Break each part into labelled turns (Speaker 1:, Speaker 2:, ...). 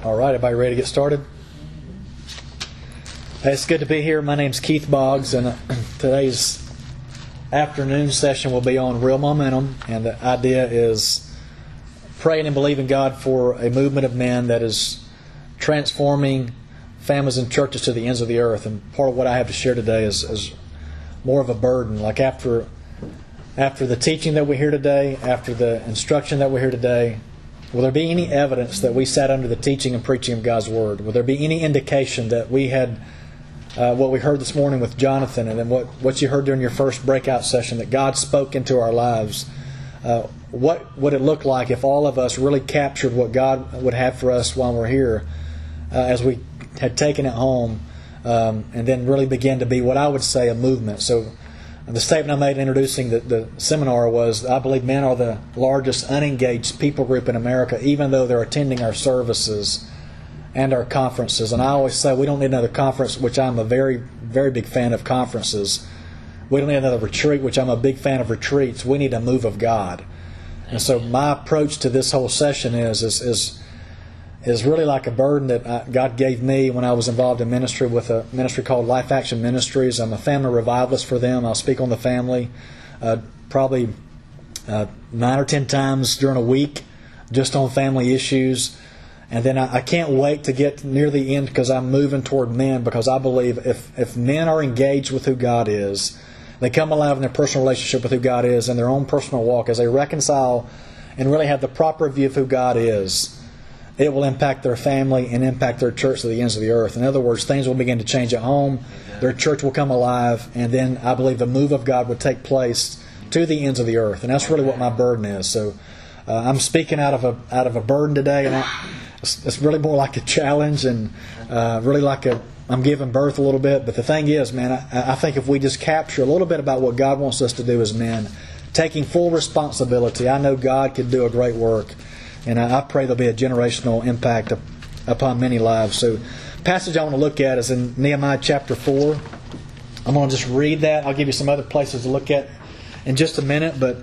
Speaker 1: All right, everybody ready to get started? Hey, it's good to be here. My name's Keith Boggs, and today's afternoon session will be on real momentum, and the idea is praying and believing God for a movement of men that is transforming families and churches to the ends of the earth. And part of what I have to share today is more of a burden. Like after the teaching that we hear today, after the instruction that we hear today, will there be any evidence that we sat under the teaching and preaching of God's Word? Will there be any indication that we had what we heard this morning with Jonathan, and then what you heard during your first breakout session, that God spoke into our lives? What would it look like if all of us really captured what God would have for us while we're here, as we had taken it home, and then really began to be what I would say a movement? So the statement I made in introducing the seminar was, I believe men are the largest unengaged people group in America, even though they're attending our services and our conferences. And I always say we don't need another conference, which I'm a very, very big fan of conferences. We don't need another retreat, which I'm a big fan of retreats. We need a move of God. And so my approach to this whole session is really like a burden that God gave me when I was involved in ministry with a ministry called Life Action Ministries. I'm a family revivalist for them. I'll speak on the family probably 9 or 10 times during a week, just on family issues. And then I can't wait to get near the end, because I'm moving toward men, because I believe if men are engaged with who God is, they come alive in their personal relationship with who God is, in their own personal walk, as they reconcile and really have the proper view of who God is, it will impact their family and impact their church to the ends of the earth. In other words, things will begin to change at home. Their church will come alive, and then I believe the move of God would take place to the ends of the earth. And that's really what my burden is. So I'm speaking out of a burden today, and it's really more like a challenge, and really like I'm giving birth a little bit. But the thing is, man, I think if we just capture a little bit about what God wants us to do as men, taking full responsibility, I know God could do a great work. And I pray there'll be a generational impact upon many lives. So the passage I want to look at is in Nehemiah chapter 4. I'm going to just read that. I'll give you some other places to look at in just a minute. But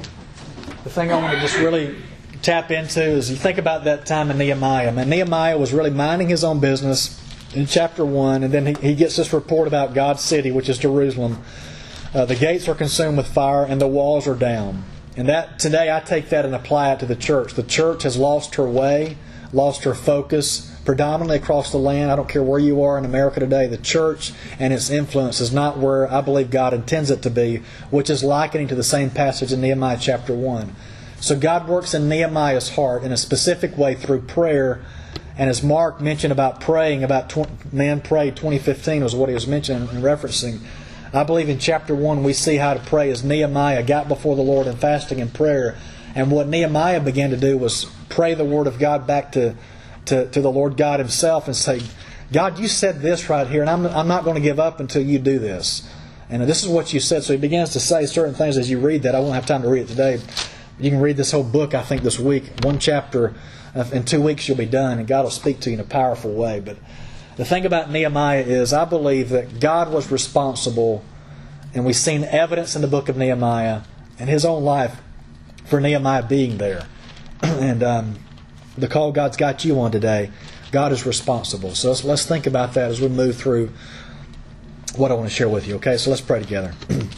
Speaker 1: the thing I want to just really tap into is, you think about that time in Nehemiah. Man, Nehemiah was really minding his own business in chapter 1. And then he gets this report about God's city, which is Jerusalem. The gates are consumed with fire and the walls are down. And that today I take that and apply it to the church. The church has lost her way, lost her focus, predominantly across the land. I don't care where you are in America today. The church and its influence is not where I believe God intends it to be, which is likening to the same passage in Nehemiah chapter 1. So God works in Nehemiah's heart in a specific way through prayer. And as Mark mentioned about praying, man prayed 2015 was what he was mentioning and referencing. I believe in chapter 1 we see how to pray as Nehemiah got before the Lord in fasting and prayer. And what Nehemiah began to do was pray the Word of God back to the Lord God Himself and say, God, you said this right here, and I'm not going to give up until you do this. And this is what you said. So he begins to say certain things as you read that. I won't have time to read it today. You can read this whole book, I think, this week. One chapter, in 2 weeks you'll be done, and God will speak to you in a powerful way. But the thing about Nehemiah is, I believe that God was responsible, and we've seen evidence in the book of Nehemiah and his own life for Nehemiah being there. And the call God's got you on today, God is responsible. So let's think about that as we move through what I want to share with you. Okay, so let's pray together.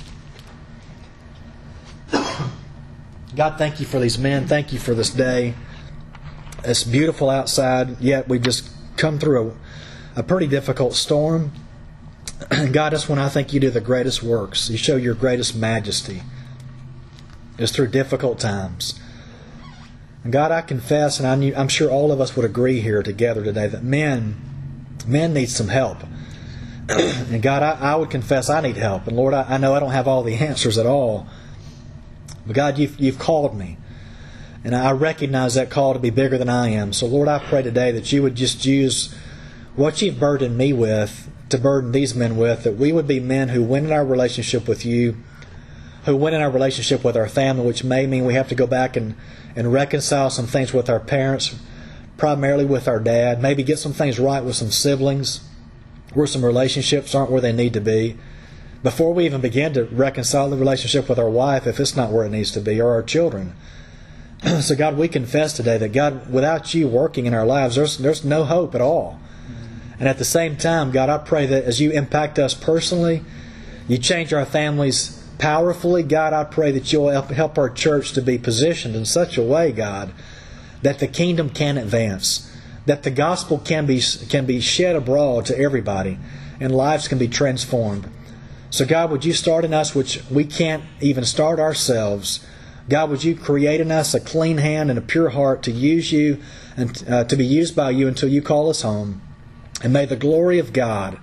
Speaker 1: God, thank you for these men. Thank you for this day. It's beautiful outside, yet we've just come through a pretty difficult storm. God, that's when I think you do the greatest works. You show your greatest majesty. It's through difficult times. And God, I confess, and I'm sure all of us would agree here together today, that men need some help. And God, I would confess I need help. And Lord, I know I don't have all the answers at all. But God, you've called me. And I recognize that call to be bigger than I am. So Lord, I pray today that you would just use what you've burdened me with to burden these men with, that we would be men who win in our relationship with you, who win in our relationship with our family, which may mean we have to go back and reconcile some things with our parents, primarily with our dad, maybe get some things right with some siblings, where some relationships aren't where they need to be. Before we even begin to reconcile the relationship with our wife, if it's not where it needs to be, or our children. So God, we confess today that God, without you working in our lives, there's no hope at all. And at the same time, God, I pray that as you impact us personally, you change our families powerfully. God, I pray that you'll help our church to be positioned in such a way, God, that the kingdom can advance, that the gospel can be shed abroad to everybody, and lives can be transformed. So God, would you start in us, which we can't even start ourselves. God, would you create in us a clean hand and a pure heart to use you and to be used by you until you call us home. And may the glory of God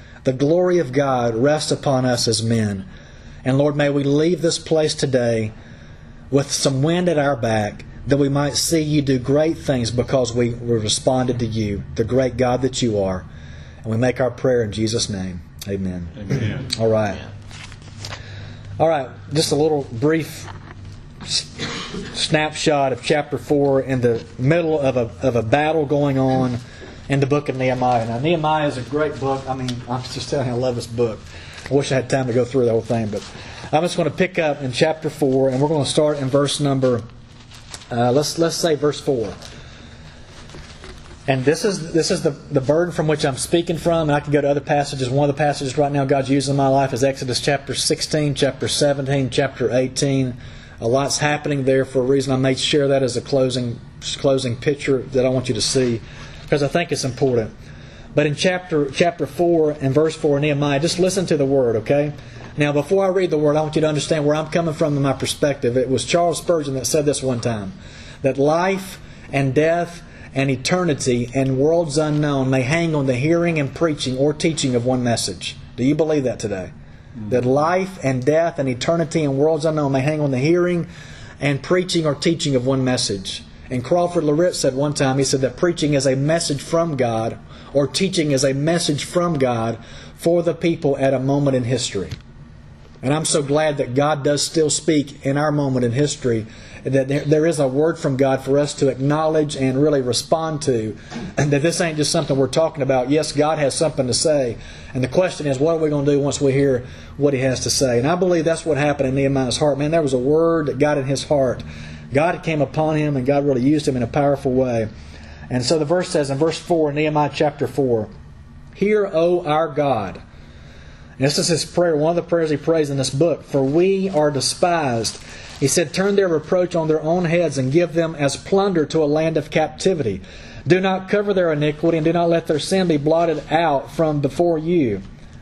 Speaker 1: rest upon us as men. And Lord, may we leave this place today with some wind at our back, that we might see you do great things because we responded to you, the great God that you are. And we make our prayer in Jesus' name. Amen.
Speaker 2: Amen.
Speaker 1: All right. All right. Just a little brief snapshot of chapter 4 in the middle of a battle going on in the book of Nehemiah. Now, Nehemiah is a great book. I mean, I'm just telling you, I love this book. I wish I had time to go through the whole thing, but I'm just going to pick up in chapter 4, and we're going to start in verse number, let's say verse 4. And this is the burden from which I'm speaking from, and I can go to other passages. One of the passages right now God's using in my life is Exodus chapter 16, chapter 17, chapter 18. A lot's happening there for a reason. I may share that as a closing picture that I want you to see, because I think it's important. But in chapter 4 and verse 4 of Nehemiah, just listen to the word, okay? Now, before I read the word, I want you to understand where I'm coming from in my perspective. It was Charles Spurgeon that said this one time, that life and death and eternity and worlds unknown may hang on the hearing and preaching or teaching of one message. Do you believe that today? That life and death and eternity and worlds unknown may hang on the hearing and preaching or teaching of one message. And Crawford Loritz said one time, he said that preaching is a message from God, or teaching is a message from God for the people at a moment in history. And I'm so glad that God does still speak in our moment in history, that there is a word from God for us to acknowledge and really respond to, and that this ain't just something we're talking about. Yes, God has something to say, and the question is, what are we going to do once we hear what He has to say? And I believe that's what happened in Nehemiah's heart. Man, there was a word that got in his heart. God came upon him, and God really used him in a powerful way. And so the verse says in verse 4, Nehemiah chapter 4, "Hear, O our God." And this is his prayer, one of the prayers he prays in this book. "For we are despised." He said, "Turn their reproach on their own heads and give them as plunder to a land of captivity. Do not cover their iniquity and do not let their sin be blotted out from before you.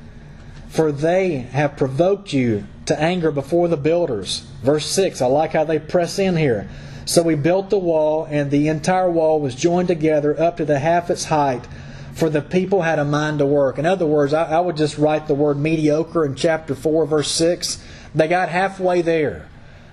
Speaker 1: For they have provoked you to anger before the builders." Verse 6, I like how they press in here. "So we built the wall, and the entire wall was joined together up to the half its height, for the people had a mind to work." In other words, I would just write the word mediocre in chapter 4, verse 6. They got halfway there.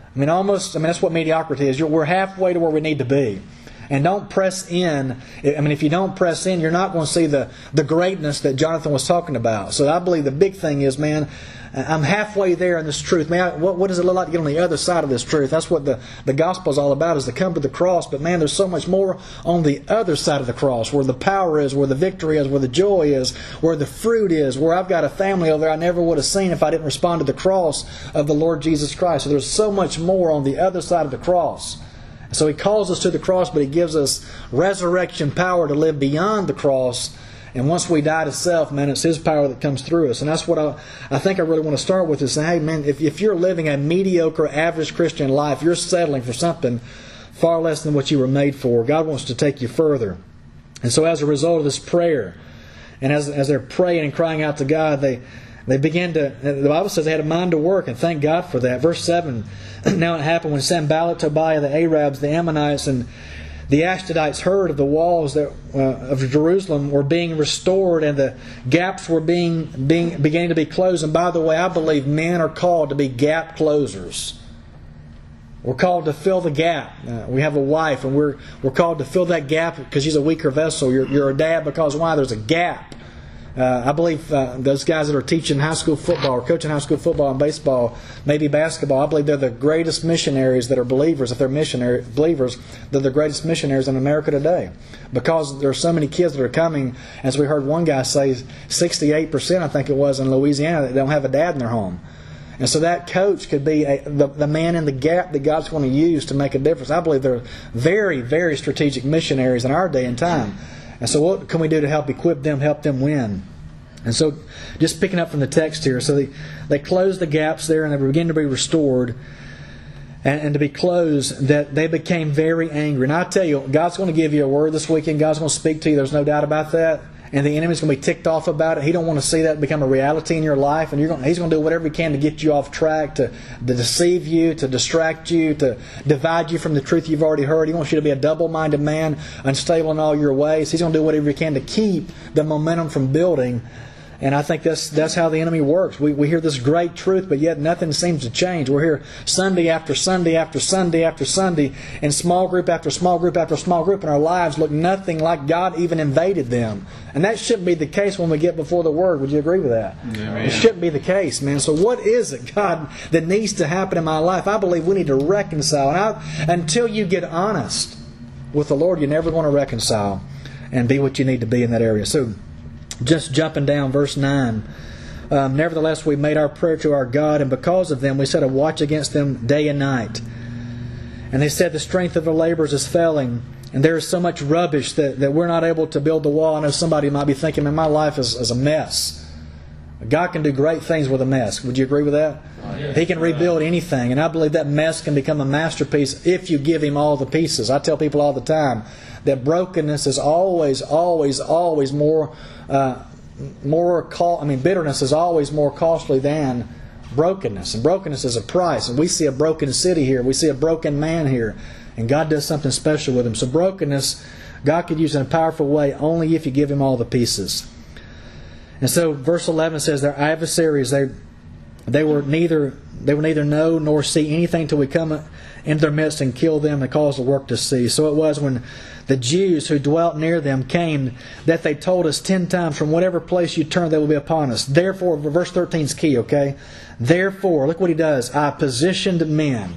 Speaker 1: That's what mediocrity is. We're halfway to where we need to be. And don't press in. If you don't press in, you're not going to see the greatness that Jonathan was talking about. So I believe the big thing is, man, I'm halfway there in this truth. Man, what does it look like to get on the other side of this truth? That's what the gospel is all about, is to come to the cross. But man, there's so much more on the other side of the cross, where the power is, where the victory is, where the joy is, where the fruit is, where I've got a family over there I never would have seen if I didn't respond to the cross of the Lord Jesus Christ. So there's so much more on the other side of the cross. So He calls us to the cross, but He gives us resurrection power to live beyond the cross. And once we die to self, man, it's His power that comes through us. And that's what I think I really want to start with, is say, hey, man, if you're living a mediocre, average Christian life, you're settling for something far less than what you were made for. God wants to take you further. And so as a result of this prayer, and as they're praying and crying out to God, they begin to, the Bible says they had a mind to work, and thank God for that. Verse 7, "Now it happened when Sanballat, Tobiah, the Arabs, the Ammonites, and the Ashdodites heard of the walls of Jerusalem were being restored, and the gaps were beginning to be closed." And by the way, I believe men are called to be gap closers. We're called to fill the gap. We have a wife, and we're called to fill that gap because she's a weaker vessel. You're a dad because why? There's a gap. I believe those guys that are teaching high school football or coaching high school football and baseball, maybe basketball, I believe they're the greatest missionaries that are believers. If they're believers, they're the greatest missionaries in America today. Because there are so many kids that are coming, as we heard one guy say, 68%, I think it was, in Louisiana, that don't have a dad in their home. And so that coach could be the man in the gap that God's going to use to make a difference. I believe they're very, very strategic missionaries in our day and time. And so what can we do to help equip them, help them win? And so just picking up from the text here, so they closed the gaps there and they began to be restored and to be closed, that they became very angry. And I tell you, God's going to give you a word this weekend. God's going to speak to you. There's no doubt about that. And the enemy's going to be ticked off about it. He don't want to see that become a reality in your life. And he's going to do whatever he can to get you off track, to deceive you, to distract you, to divide you from the truth you've already heard. He wants you to be a double-minded man, unstable in all your ways. He's going to do whatever he can to keep the momentum from building. And I think that's how the enemy works. We hear this great truth, but yet nothing seems to change. We're here Sunday after Sunday after Sunday after Sunday, and small group after small group after small group, and our lives look nothing like God even invaded them. And that shouldn't be the case when we get before the Word. Would you agree with that?
Speaker 2: Amen.
Speaker 1: It shouldn't be the case, man. So what is it, God, that needs to happen in my life? I believe we need to reconcile. And until you get honest with the Lord, you're never going to reconcile and be what you need to be in that area. So just jumping down, verse 9. Nevertheless, we made our prayer to our God, and because of them we set a watch against them day and night. And they said the strength of the laborers is failing, and there is so much rubbish that we're not able to build the wall. I know somebody might be thinking, man, my life is a mess. God can do great things with a mess. Would you agree with that?
Speaker 2: Yes.
Speaker 1: He can rebuild anything. And I believe that mess can become a masterpiece if you give Him all the pieces. I tell people all the time that brokenness is always more bitterness is always more costly than brokenness. And brokenness is a price. And we see a broken city here. We see a broken man here. And God does something special with him. So brokenness, God could use in a powerful way only if you give Him all the pieces. And so verse 11 says their adversaries, they were neither know nor see anything till we come into their midst and kill them and cause the work to cease. So it was when the Jews who dwelt near them came that they told us 10 times, from whatever place you turn, they will be upon us. Therefore, verse 13 is key, okay? Therefore, look what he does. I positioned men.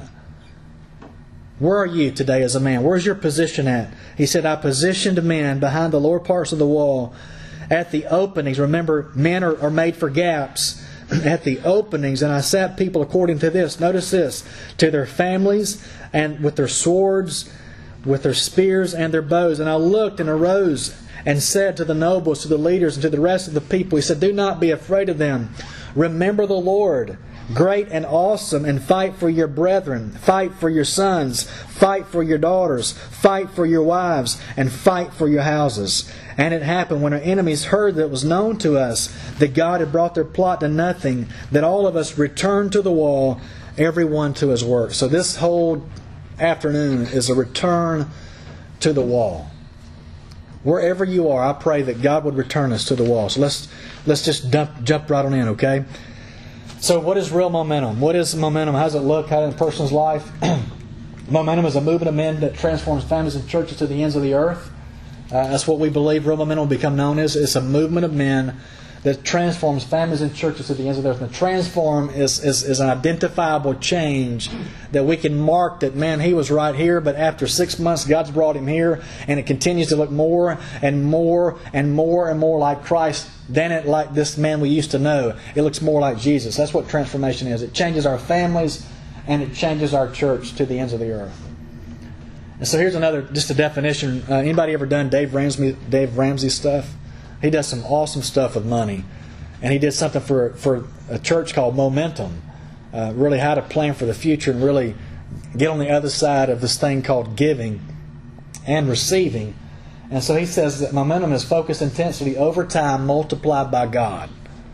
Speaker 1: Where are you today as a man? Where's your position at? He said, I positioned men behind the lower parts of the wall at the openings. Remember, men are made for gaps. At the openings, and I sat people according to this. Notice this. To their families, and with their swords, with their spears and their bows. And I looked and arose and said to the nobles, to the leaders, and to the rest of the people, he said, do not be afraid of them. Remember the Lord, great and awesome, and fight for your brethren. Fight for your sons. Fight for your daughters. Fight for your wives. And fight for your houses. And it happened when our enemies heard that it was known to us that God had brought their plot to nothing, that all of us returned to the wall, everyone to his work. So this whole afternoon is a return to the wall. Wherever you are, I pray that God would return us to the wall. So let's just jump right on in, okay? So what is real momentum? What is momentum? How does it look? How in a person's life? Momentum is a movement of men that transforms families and churches to the ends of the earth. That's what we believe real momentum will become known as. It's a movement of men that transforms families and churches to the ends of the earth. And the transform is an identifiable change that we can mark that, man, he was right here, but after 6 months, God's brought him here, and it continues to look more and more and more and more like Christ than it like this man we used to know. It looks more like Jesus. That's what transformation is. It changes our families, and it changes our church to the ends of the earth. And so here's another, just a definition. Anybody ever done Dave Ramsey stuff? He does some awesome stuff with money. And he did something for a church called Momentum. Really how to plan for the future and really get on the other side of this thing called giving and receiving. And so he says that momentum is focused intensity over time multiplied by God.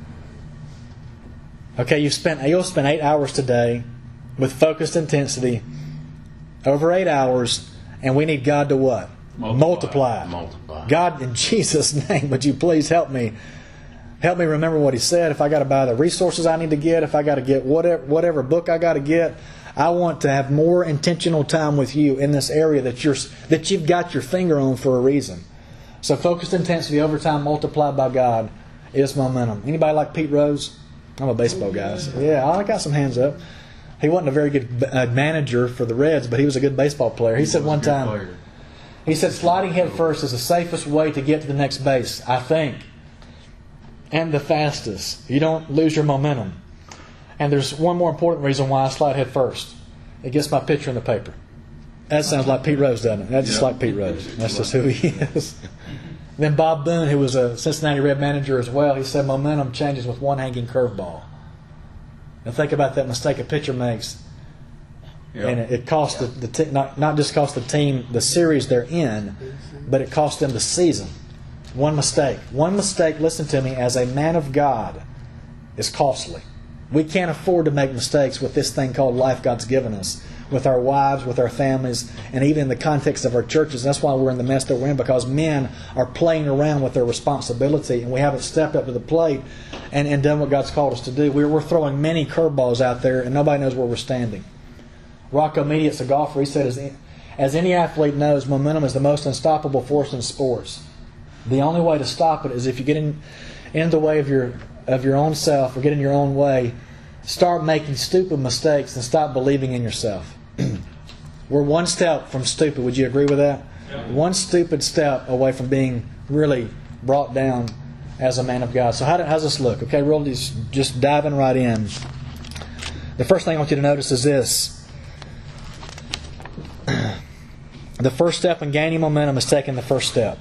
Speaker 1: Okay, you'll spend 8 hours today with focused intensity over 8 hours, and we need God to what? Multiply. God, in Jesus' name, would you please help me? Help me remember what He said. If I got to buy the resources I need to get, if I got to get whatever book I got to get, I want to have more intentional time with You in this area that you've got your finger on for a reason. So focused intensity over time multiplied by God is momentum. Anybody like Pete Rose? I'm a baseball guy. So yeah, I got some hands up. He wasn't a very good manager for the Reds, but he was a good baseball player. He said one time, he said, sliding head first is the safest way to get to the next base, I think. And the fastest. You don't lose your momentum. And there's one more important reason why I slide head first. It gets my picture in the paper. That sounds like Pete Rose, doesn't it? That's just like Pete Rose. That's just who he is. Then Bob Boone, who was a Cincinnati Red manager as well, he said momentum changes with one hanging curveball. Now think about that mistake a pitcher makes. Yep. And it cost not just cost the team the series they're in, but it cost them the season. One mistake. One mistake, listen to me, as a man of God, is costly. We can't afford to make mistakes with this thing called life God's given us, with our wives, with our families, and even in the context of our churches. That's why we're in the mess that we're in, because men are playing around with their responsibility, and we haven't stepped up to the plate and done what God's called us to do. We're throwing many curveballs out there, and nobody knows where we're standing. Rocco Mediate's a golfer. He said, as any athlete knows, momentum is the most unstoppable force in sports. The only way to stop it is if you get in the way of your own self, or get in your own way, start making stupid mistakes and stop believing in yourself. We're one step from stupid. Would you agree with that? Yeah. One stupid step away from being really brought down as a man of God. So how's this look? Okay, really just diving right in. The first thing I want you to notice is this. The first step in gaining momentum is taking the first step.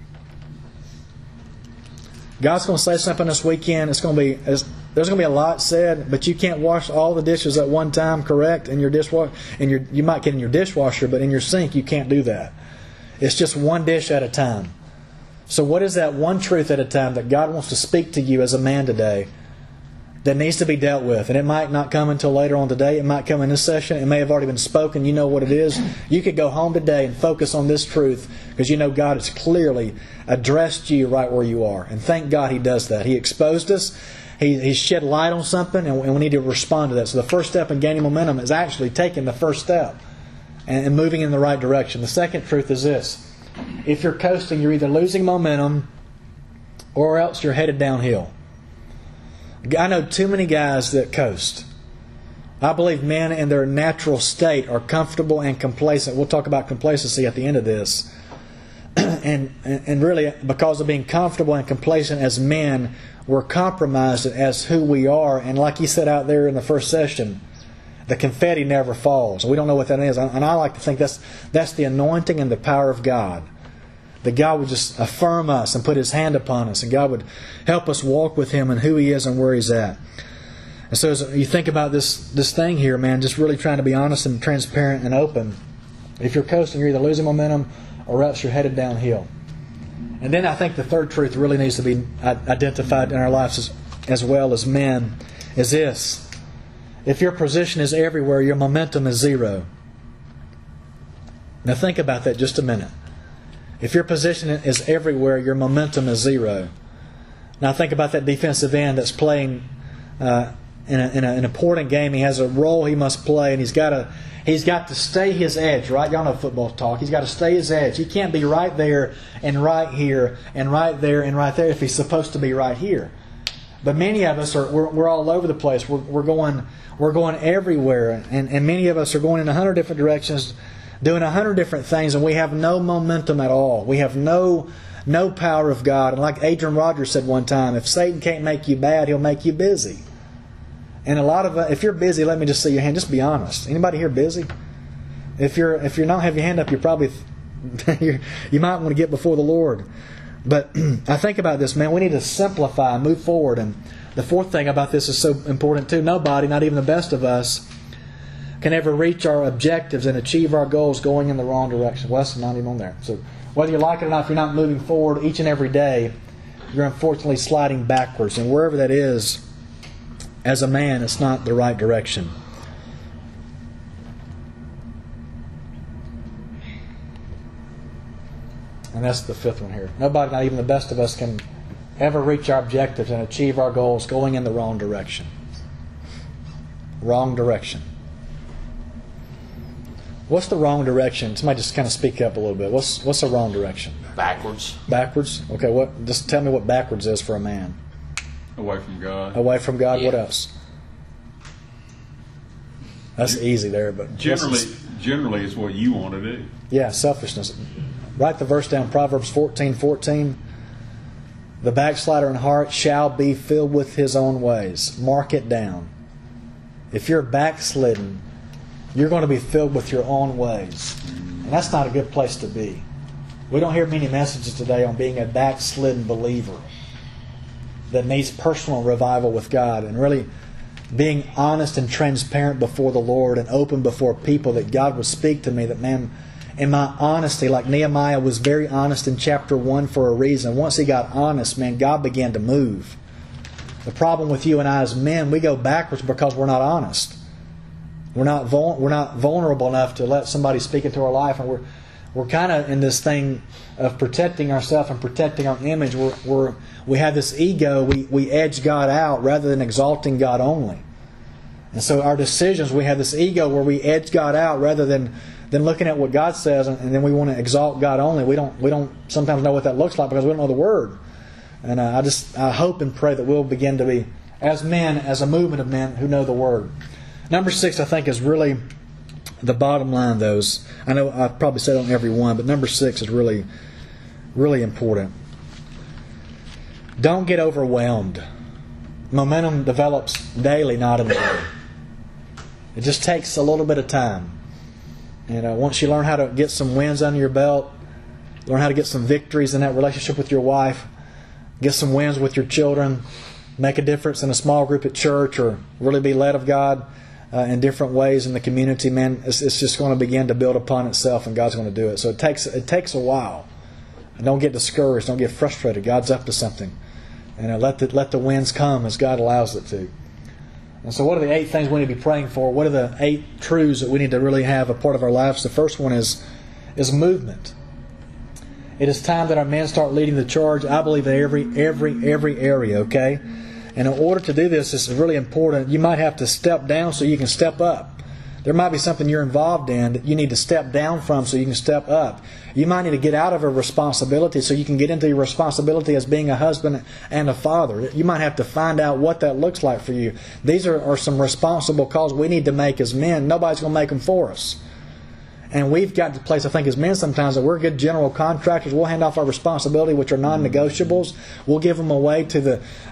Speaker 1: God's going to say something this weekend. There's going to be a lot said, but you can't wash all the dishes at one time, correct? In your dishwasher, you might get in your dishwasher, but in your sink you can't do that. It's just one dish at a time. So what is that one truth at a time that God wants to speak to you as a man today that needs to be dealt with? And it might not come until later on today. It might come in this session. It may have already been spoken. You know what it is. You could go home today and focus on this truth because you know God has clearly addressed you right where you are. And thank God He does that. He exposed us. He shed light on something, and we need to respond to that. So the first step in gaining momentum is actually taking the first step and moving in the right direction. The second truth is this. If you're coasting, you're either losing momentum or else you're headed downhill. I know too many guys that coast. I believe men in their natural state are comfortable and complacent. We'll talk about complacency at the end of this. And really, because of being comfortable and complacent as men, we're compromised as who we are. And like you said out there in the first session, the confetti never falls. We don't know what that is. And I like to think that's the anointing and the power of God. That God would just affirm us and put His hand upon us. And God would help us walk with Him and who He is and where He's at. And so as you think about this thing here, man, just really trying to be honest and transparent and open. If you're coasting, you're either losing momentum or else you're headed downhill. And then I think the third truth really needs to be identified in our lives as well as men is this. If your position is everywhere, your momentum is zero. Now think about that just a minute. If your position is everywhere, your momentum is zero. Now think about that defensive end that's playing in an important game. He has a role he must play, and he's got to stay his edge, right? Y'all know football talk. He's got to stay his edge. He can't be right there and right here and right there and right there if he's supposed to be right here. But many of us we're all over the place. We're going everywhere, and many of us are going in 100 different directions, doing 100 different things, and we have no momentum at all. We have no power of God. And like Adrian Rogers said one time, if Satan can't make you bad, he'll make you busy. And a lot of if you're busy, let me just see your hand. Just be honest. Anybody here busy? If you're not, have your hand up. You're probably you might want to get before the Lord. But I think about this, man. We need to simplify, move forward. And the fourth thing about this is so important too. Nobody, not even the best of us, can ever reach our objectives and achieve our goals going in the wrong direction. Well, that's not even on there. So whether you like it or not, if you're not moving forward each and every day, you're unfortunately sliding backwards. And wherever that is, as a man, it's not the right direction. And that's the fifth one here. Nobody, not even the best of us, can ever reach our objectives and achieve our goals going in the wrong direction. Wrong direction. What's the wrong direction? Somebody just kind of speak up a little bit. What's the wrong direction?
Speaker 2: Backwards.
Speaker 1: Backwards? Okay, just tell me what backwards is for a man.
Speaker 3: Away from God.
Speaker 1: Away from God.
Speaker 2: Yeah.
Speaker 1: What else? That's easy there, but
Speaker 3: generally it's what you want to do.
Speaker 1: Yeah, selfishness. Write the verse down, Proverbs 14:14. The backslider in heart shall be filled with his own ways. Mark it down. if you're backslidden, you're going to be filled with your own ways. And that's not a good place to be. We don't hear many messages today on being a backslidden believer that needs personal revival with God and really being honest and transparent before the Lord and open before people, that God would speak to me, that, man, in my honesty, like Nehemiah was very honest in chapter 1 for a reason. Once he got honest, man, God began to move. The problem with you and I as men, we go backwards because we're not honest. We're not vulnerable enough to let somebody speak into our life, and we're kind of in this thing of protecting ourselves and protecting our image. We have this ego. We edge God out rather than exalting God only. And so our decisions, we have this ego where we edge God out rather than looking at what God says, and then we want to exalt God only. We don't sometimes know what that looks like because we don't know the Word. And I hope and pray that we'll begin to be, as men, as a movement of men who know the Word. Number 6, I think, is really the bottom line, though. I know I've probably said on every one, but number 6 is really, really important. Don't get overwhelmed. Momentum develops daily, not in a day. It just takes a little bit of time. And once you learn how to get some wins under your belt, learn how to get some victories in that relationship with your wife, get some wins with your children, make a difference in a small group at church, or really be led of God in different ways in the community, man, it's just going to begin to build upon itself, and God's going to do it. So it takes a while. And don't get discouraged. Don't get frustrated. God's up to something. And let the winds come as God allows it to. And so what are the 8 things we need to be praying for? What are the 8 truths that we need to really have a part of our lives? The first one is movement. It is time that our men start leading the charge, I believe, in every area, okay? And in order to do this, it's really important. You might have to step down so you can step up. There might be something you're involved in that you need to step down from so you can step up. You might need to get out of a responsibility so you can get into your responsibility as being a husband and a father. You might have to find out what that looks like for you. These are some responsible calls we need to make as men. Nobody's going to make them for us. And we've got to the place, I think, as men sometimes, that we're good general contractors. We'll hand off our responsibility, which are non-negotiables. We'll give them away to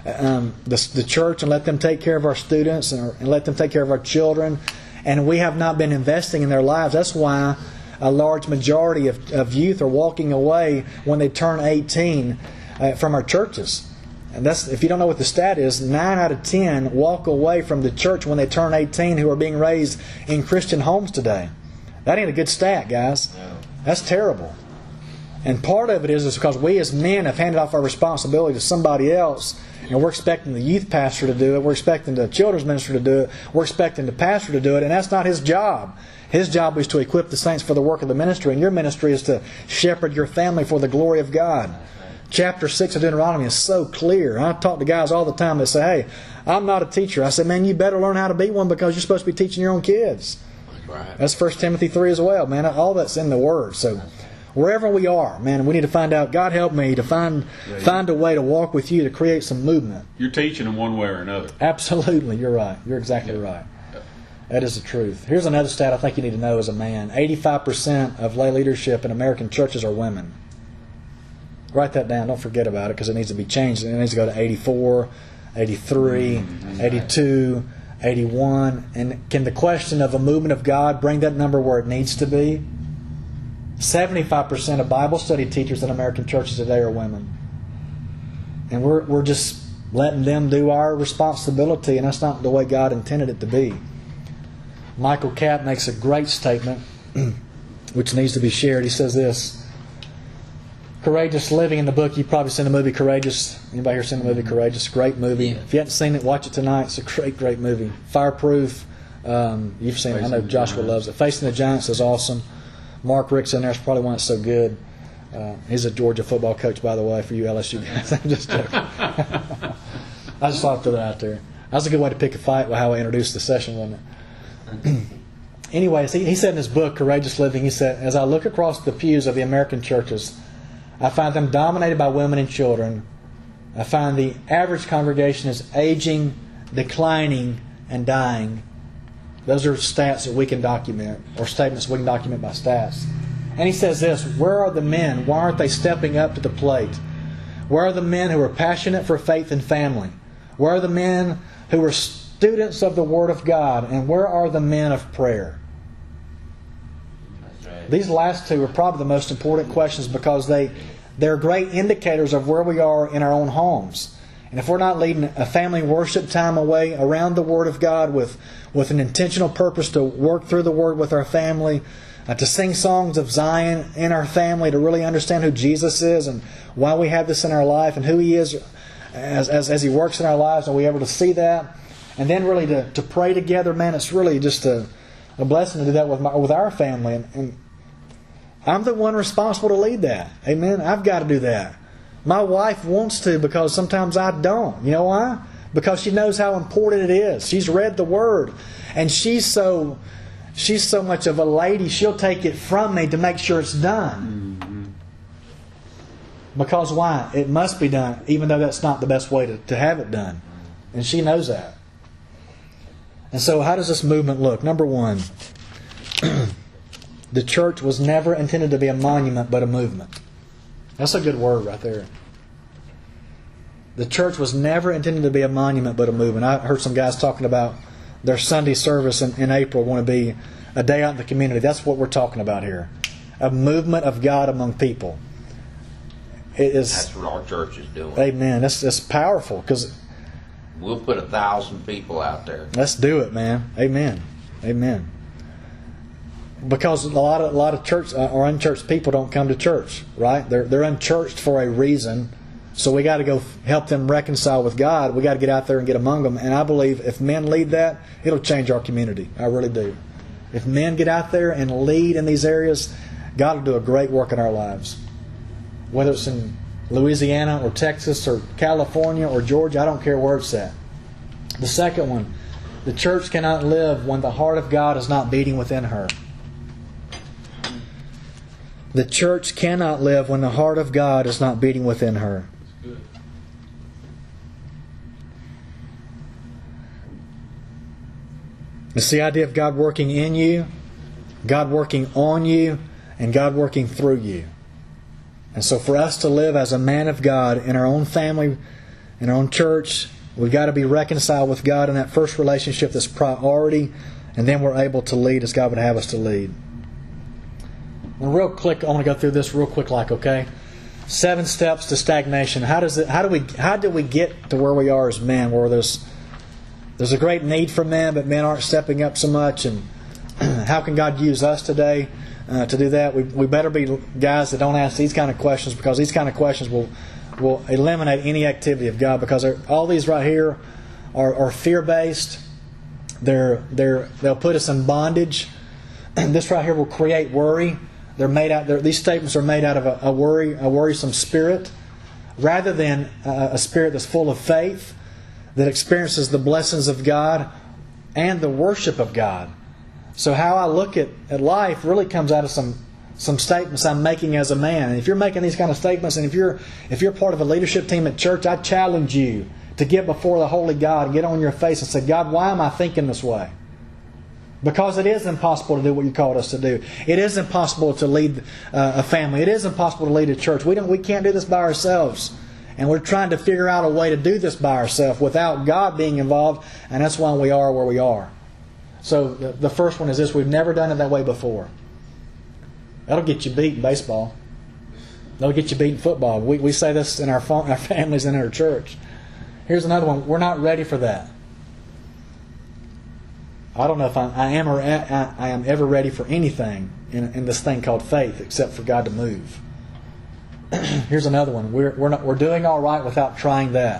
Speaker 1: the church and let them take care of our students and let them take care of our children. And we have not been investing in their lives. That's why a large majority of youth are walking away when they turn 18 from our churches. And that's, if you don't know what the stat is, 9 out of 10 walk away from the church when they turn 18 who are being raised in Christian homes today. That ain't a good stat, guys. That's terrible. And part of it is because we as men have handed off our responsibility to somebody else, and we're expecting the youth pastor to do it, we're expecting the children's minister to do it, we're expecting the pastor to do it, and that's not his job. His job is to equip the saints for the work of the ministry, and your ministry is to shepherd your family for the glory of God. Chapter 6 of Deuteronomy is so clear. I talk to guys all the time that say, hey, I'm not a teacher. I said, man, you better learn how to be one because you're supposed to be teaching your own kids. Right. That's 1 Timothy 3 as well, man. All that's in the Word. So wherever we are, man, we need to find out, God help me to find a way to walk with you to create some movement.
Speaker 3: You're teaching them one way or another.
Speaker 1: Absolutely. You're right. You're exactly right. That is the truth. Here's another stat I think you need to know as a man. 85% of lay leadership in American churches are women. Write that down. Don't forget about it because it needs to be changed. It needs to go to 84, 83, 82, 81. And can the question of a movement of God bring that number where it needs to be? 75% of Bible study teachers in American churches today are women. And we're just letting them do our responsibility, and that's not the way God intended it to be. Michael Capp makes a great statement which needs to be shared. He says this: Courageous Living, in the book, you've probably seen the movie Courageous. Anybody here seen the movie Courageous? Great movie. If you haven't seen it, watch it tonight. It's a great, great movie. Fireproof. You've seen it. I know Joshua loves it. Facing the Giants is awesome. Mark Rick's in there. It's probably why it's so good. He's a Georgia football coach, by the way, for you LSU guys. I'm just joking. I just thought I'd throw that out there. That was a good way to pick a fight with how I introduced the session, wasn't it? Anyways, he said in his book, Courageous Living, he said, as I look across the pews of the American churches, I find them dominated by women and children. I find the average congregation is aging, declining, and dying. Those are stats that we can document, or statements we can document by stats. And he says this: where are the men? Why aren't they stepping up to the plate? Where are the men who are passionate for faith and family? Where are the men who are students of the Word of God, and where are the men of prayer?
Speaker 2: That's right.
Speaker 1: These last two are probably the most important questions because they're great indicators of where we are in our own homes. And if we're not leading a family worship time away around the Word of God with an intentional purpose to work through the Word with our family, to sing songs of Zion in our family, to really understand who Jesus is and why we have this in our life and who He is as He works in our lives, are we able to see that? And then really to pray together, man, it's really just a blessing to do that with our family. And I'm the one responsible to lead that. Amen. I've got to do that. My wife wants to because sometimes I don't. You know why? Because she knows how important it is. She's read the Word. And she's so much of a lady, she'll take it from me to make sure it's done.
Speaker 3: Mm-hmm.
Speaker 1: Because why? It must be done, even though that's not the best way to have it done. And she knows that. And so how does this movement look? Number one, the church was never intended to be a monument but a movement. That's a good word right there. The church was never intended to be a monument but a movement. I heard some guys talking about their Sunday service in April going to be a day out in the community. That's what we're talking about here. A movement of God among people. It is.
Speaker 2: That's what our church is doing.
Speaker 1: Amen. That's powerful because
Speaker 2: We'll put 1,000 people out there.
Speaker 1: let's do it, man. Amen. Amen. Because a lot of church or unchurched people don't come to church, right? They're unchurched for a reason. So we got to go help them reconcile with God. We got to get out there and get among them. And I believe if men lead that, it'll change our community. I really do. If men get out there and lead in these areas, God will do a great work in our lives. Whether it's in Louisiana or Texas or California or Georgia, I don't care where it's at. The second one, the church cannot live when the heart of God is not beating within her. The church cannot live when the heart of God is not beating within her. It's the idea of God working in you, God working on you, and God working through you. And so for us to live as a man of God in our own family, in our own church, we've got to be reconciled with God in that first relationship that's priority, and then we're able to lead as God would have us to lead. And real quick, I want to go through this real quick, okay? 7 steps to stagnation. How do we get to where we are as men, where there's a great need for men, but men aren't stepping up so much? And how can God use us today to do that? We better be guys that don't ask these kind of questions, because these kind of questions will eliminate any activity of God. Because all these right here are fear-based. They'll put us in bondage. This right here will create worry. These statements are made out of a worrisome spirit, rather than a spirit that's full of faith, that experiences the blessings of God and the worship of God. So how I look at life really comes out of some statements I'm making as a man. And if you're making these kind of statements, and if you're part of a leadership team at church, I challenge you to get before the holy God and get on your face and say, God, why am I thinking this way? Because it is impossible to do what you called us to do. It is impossible to lead a family. It is impossible to lead a church. We can't do this by ourselves. And we're trying to figure out a way to do this by ourselves without God being involved. And that's why we are where we are. So the first one is this: we've never done it that way before. That'll get you beat in baseball. That'll get you beat in football. We say this in our families and in our church. Here's another one: we're not ready for that. I don't know if I am ever ready for anything in this thing called faith, except for God to move. Here's another one: we're doing all right without trying that.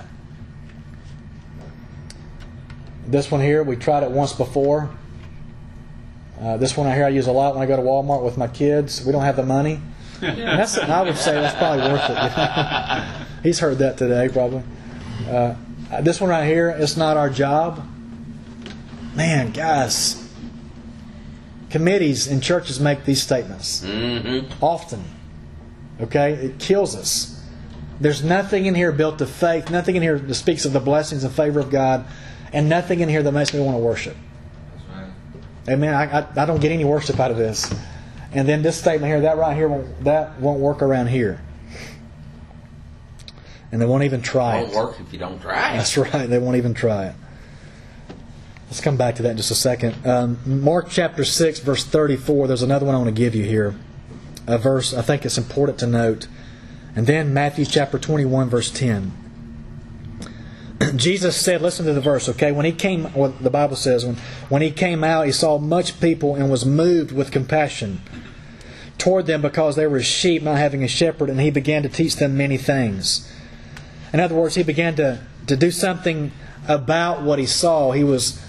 Speaker 1: This one here, we tried it once before. This one right here I use a lot when I go to Walmart with my kids. We don't have the money. I would say that's probably worth it. He's heard that today, probably. This one right here, it's not our job. Man, guys, committees in churches make these statements often. Okay? It kills us. There's nothing in here built to faith, nothing in here that speaks of the blessings and favor of God, and nothing in here that makes me want to worship.
Speaker 2: That's right.
Speaker 1: Amen. I don't get any worship out of this. And then this statement here, that right here, that won't work around here. And they won't even try it.
Speaker 2: It won't work if you don't try it.
Speaker 1: That's right. They won't even try it. Let's come back to that in just a second. Mark chapter 6, verse 34. There's another one I want to give you here. A verse I think it's important to note. And then Matthew chapter 21, verse 10. Jesus said, listen to the verse, okay? When he came, well, the Bible says, when he came out, he saw much people and was moved with compassion toward them because they were sheep not having a shepherd, and he began to teach them many things. In other words, he began to do something about what he saw. He was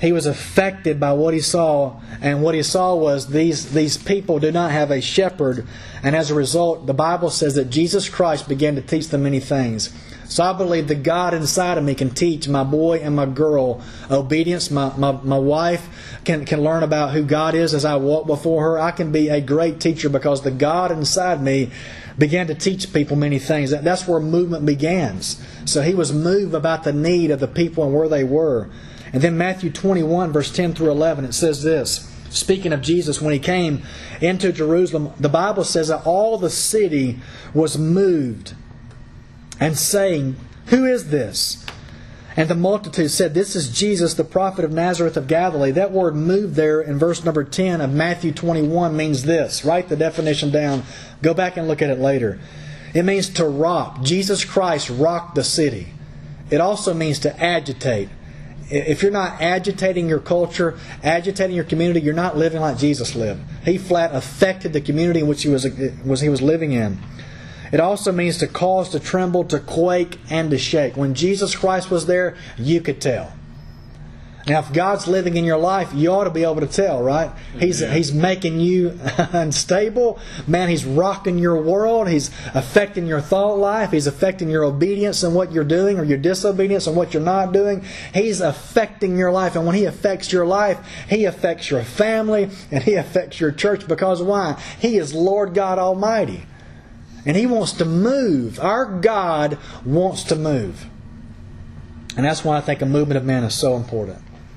Speaker 1: affected by what he saw, and what he saw was these people do not have a shepherd, and as a result, the Bible says that Jesus Christ began to teach them many things. So I believe that God inside of me can teach my boy and my girl obedience. My wife can learn about who God is as I walk before her. I can be a great teacher because the God inside me began to teach people many things. That's where movement begins. So he was moved about the need of the people and where they were. And then Matthew 21, verse 10 through 11, it says this. Speaking of Jesus, when he came into Jerusalem, the Bible says that all the city was moved and saying, "Who is this?" And the multitude said, "This is Jesus, the prophet of Nazareth of Galilee." That word "moved" there in verse number 10 of Matthew 21 means this. Write the definition down. Go back and look at it later. It means to rock. Jesus Christ rocked the city. It also means to agitate. If you're not agitating your culture, agitating your community, you're not living like Jesus lived. He flat affected the community in which he was living in. It also means to cause to tremble, to quake, and to shake. When Jesus Christ was there, you could tell. Now, if God's living in your life, you ought to be able to tell, right? He's making you unstable. Man, He's rocking your world. He's affecting your thought life. He's affecting your obedience and what you're doing, or your disobedience and what you're not doing. He's affecting your life. And when He affects your life, He affects your family and He affects your church. Because why? He is Lord God Almighty. And He wants to move. Our God wants to move. And that's why I think a movement of men is so important.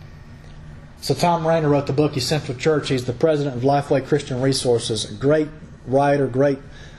Speaker 1: So Tom Rainer wrote the book Essential Church. He's the president of Lifeway Christian Resources. A great writer, great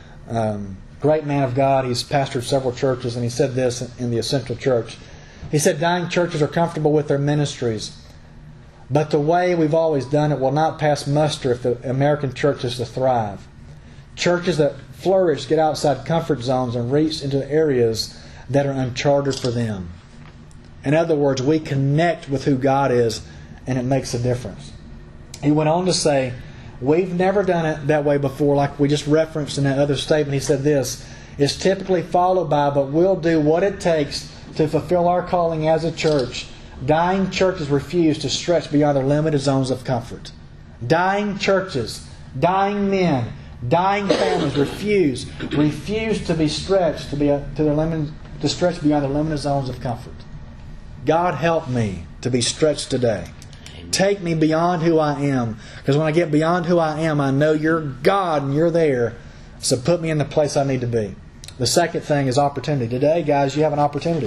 Speaker 1: man of God. He's pastored several churches, and he said this in the Essential Church. He said, "Dying churches are comfortable with their ministries, but the way we've always done it will not pass muster if the American church is to thrive. Churches that flourish get outside comfort zones and reach into areas that are uncharted for them." In other words, we connect with who God is, and it makes a difference. He went on to say, we've never done it that way before, like we just referenced in that other statement. He said this, "It's typically followed by, but we'll do what it takes to fulfill our calling as a church." Dying churches refuse to stretch beyond their limited zones of comfort. Dying churches, dying men, dying families refuse to be stretched to stretch beyond their limited zones of comfort. God help me to be stretched today. Take me beyond who I am. Because when I get beyond who I am, I know You're God and You're there. So put me in the place I need to be. The second thing is opportunity. Today, guys, you have an opportunity.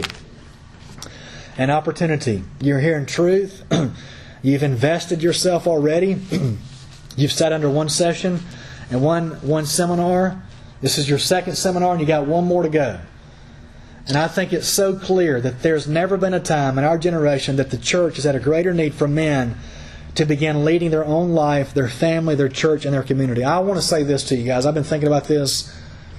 Speaker 1: An opportunity. You're hearing truth. You've invested yourself already. You've sat under one session and one seminar. This is your second seminar, and you got one more to go. And I think it's so clear that there's never been a time in our generation that the church has had a greater need for men to begin leading their own life, their family, their church, and their community. I want to say this to you guys. I've been thinking about this.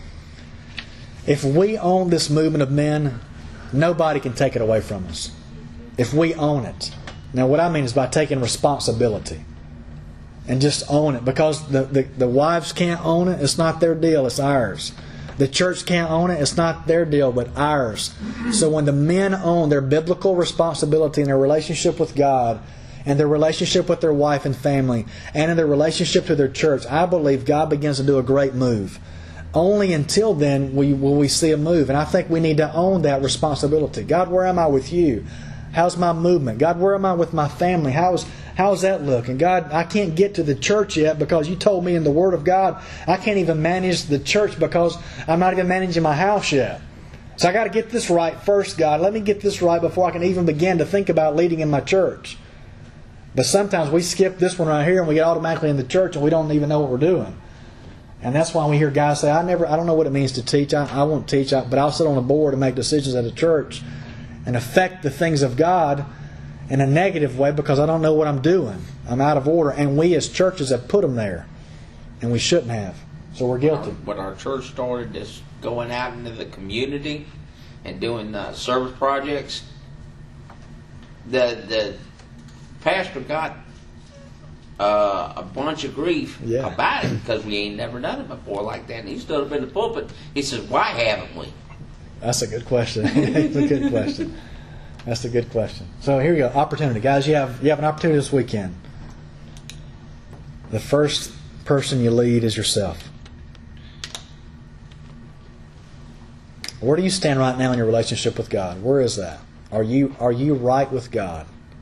Speaker 1: If we own this movement of men, nobody can take it away from us. If we own it. Now, what I mean is by taking responsibility. And just own it. Because the wives can't own it. It's not their deal. It's ours. The church can't own it. It's not their deal, but ours. So when the men own their biblical responsibility in their relationship with God, and their relationship with their wife and family, and in their relationship to their church, I believe God begins to do a great move. Only until then will we see a move. And I think we need to own that responsibility. God, where am I with You? How's my movement? God, where am I with my family? How's that look? And God, I can't get to the church yet because You told me in the Word of God I can't even manage the church because I'm not even managing my house yet. So I got to get this right first, God. Let me get this right before I can even begin to think about leading in my church. But sometimes we skip this one right here and we get automatically in the church and we don't even know what we're doing. And that's why we hear guys say, I don't know what it means to teach. I won't teach, but I'll sit on a board and make decisions at a church and affect the things of God. in a negative way because I don't know what I'm doing. I'm out of order. And we as churches have put them there. And we shouldn't have. So we're guilty.
Speaker 2: When our church started just going out into the community and doing service projects, the pastor got a bunch of grief about it because we ain't never done it before like that. And he stood up in the pulpit. He says, "Why haven't we?"
Speaker 1: That's a good question. That's a good question. That's a good question. So here you go. Opportunity. Guys, you have an opportunity this weekend. The first person you lead is yourself. Where do you stand right now in your relationship with God? Where is that? Are you right with God?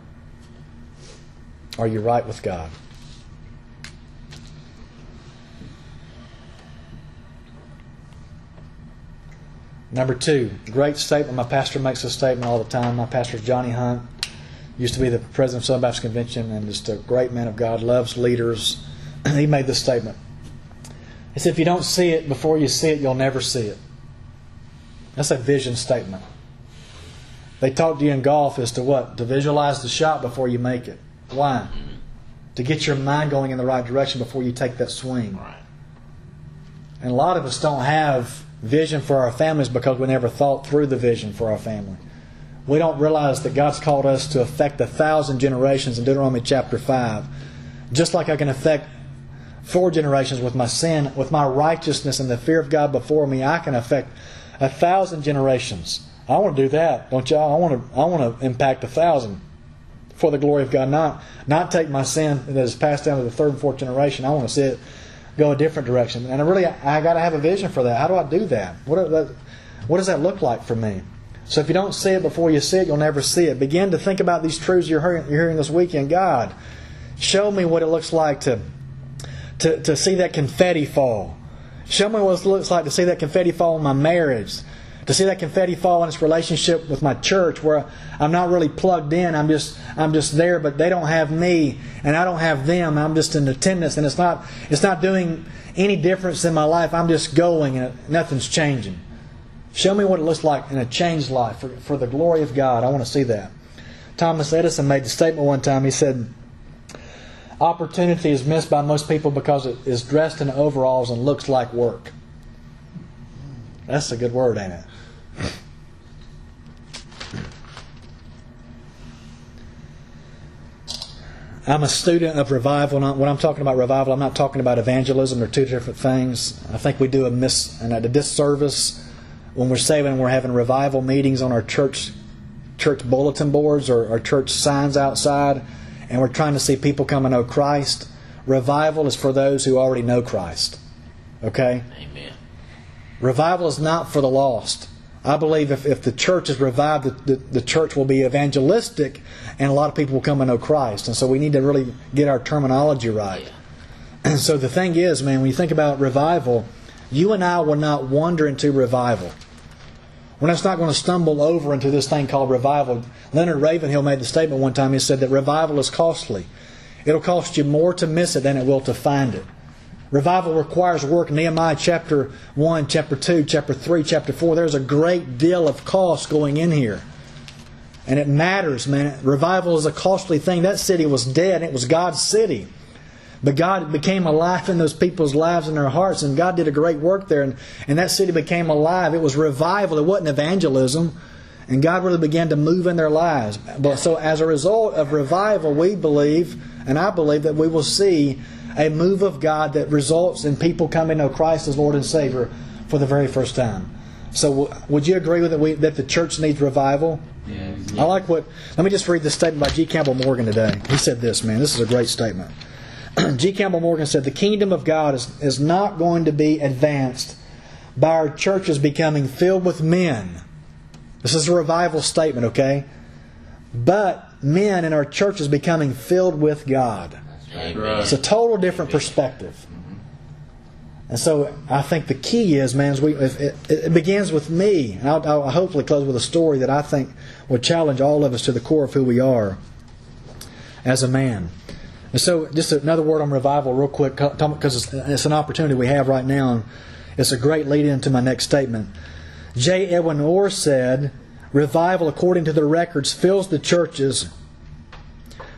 Speaker 1: Are you right with God? Number 2, great statement. My pastor makes this statement all the time. My pastor is Johnny Hunt. Used to be the president of Southern Baptist Convention and just a great man of God, loves leaders. He made this statement. He said, if you don't see it before you see it, you'll never see it. That's a vision statement. They taught you in golf as to what? To visualize the shot before you make it. Why? To get your mind going in the right direction before you take that swing.
Speaker 2: Right.
Speaker 1: And a lot of us don't have vision for our families because we never thought through the vision for our family. We don't realize that God's called us to affect 1,000 generations in Deuteronomy chapter 5. Just like I can affect 4 generations with my sin, with my righteousness and the fear of God before me, I can affect 1,000 generations. I want to do that, don't y'all? I want to impact 1,000 for the glory of God. Not take my sin that is passed down to the 3rd and 4th generation. I want to see it go a different direction. And I got to have a vision for that. How do I do that? What does that look like for me? So if you don't see it before you see it, you'll never see it. Begin to think about these truths you're hearing this weekend. God, show me what it looks like to see that confetti fall. Show me what it looks like to see that confetti fall in my marriage. To see that confetti fall in its relationship with my church, where I'm not really plugged in. I'm just there, but they don't have me, and I don't have them. I'm just in attendance, and it's not doing any difference in my life. I'm just going, and nothing's changing. Show me what it looks like in a changed life for the glory of God. I want to see that. Thomas Edison made the statement one time. He said, opportunity is missed by most people because it is dressed in overalls and looks like work. That's a good word, ain't it? I'm a student of revival. When I'm talking about revival, I'm not talking about evangelism. They're 2 different things. I think we do a disservice when we're saying we're having revival meetings on our church bulletin boards or our church signs outside, and we're trying to see people come to know Christ. Revival is for those who already know Christ. Okay?
Speaker 2: Amen.
Speaker 1: Revival is not for the lost. I believe if the church is revived, the church will be evangelistic, and a lot of people will come to know Christ. And so we need to really get our terminology right.
Speaker 2: Yeah.
Speaker 1: And so the thing is, man, when you think about revival, you and I will not wander into revival. We're just not going to stumble over into this thing called revival. Leonard Ravenhill made the statement one time. He said that revival is costly. It'll cost you more to miss it than it will to find it. Revival requires work. Nehemiah chapter 1, chapter 2, chapter 3, chapter 4. There's a great deal of cost going in here. And it matters, man. Revival is a costly thing. That city was dead. It was God's city. But God became alive in those people's lives and their hearts. And God did a great work there. And that city became alive. It was revival. It wasn't evangelism. And God really began to move in their lives. But so as a result of revival, we believe, and I believe, that we will see a move of God that results in people coming to know Christ as Lord and Savior for the very first time. So would you agree with it that the church needs revival?
Speaker 2: Yes.
Speaker 1: I like let me just read this statement by G. Campbell Morgan today. He said this, man. This is a great statement. G. Campbell Morgan said, the kingdom of God is not going to be advanced by our churches becoming filled with men. This is a revival statement, okay? But men in our churches becoming filled with God.
Speaker 2: Amen.
Speaker 1: It's a total different perspective. And so I think the key is, man, it begins with me. And I'll hopefully close with a story that I think will challenge all of us to the core of who we are as a man. And so just another word on revival real quick, because it's an opportunity we have right now. And it's a great lead into my next statement. J. Edwin Orr said, revival, according to the records, fills the churches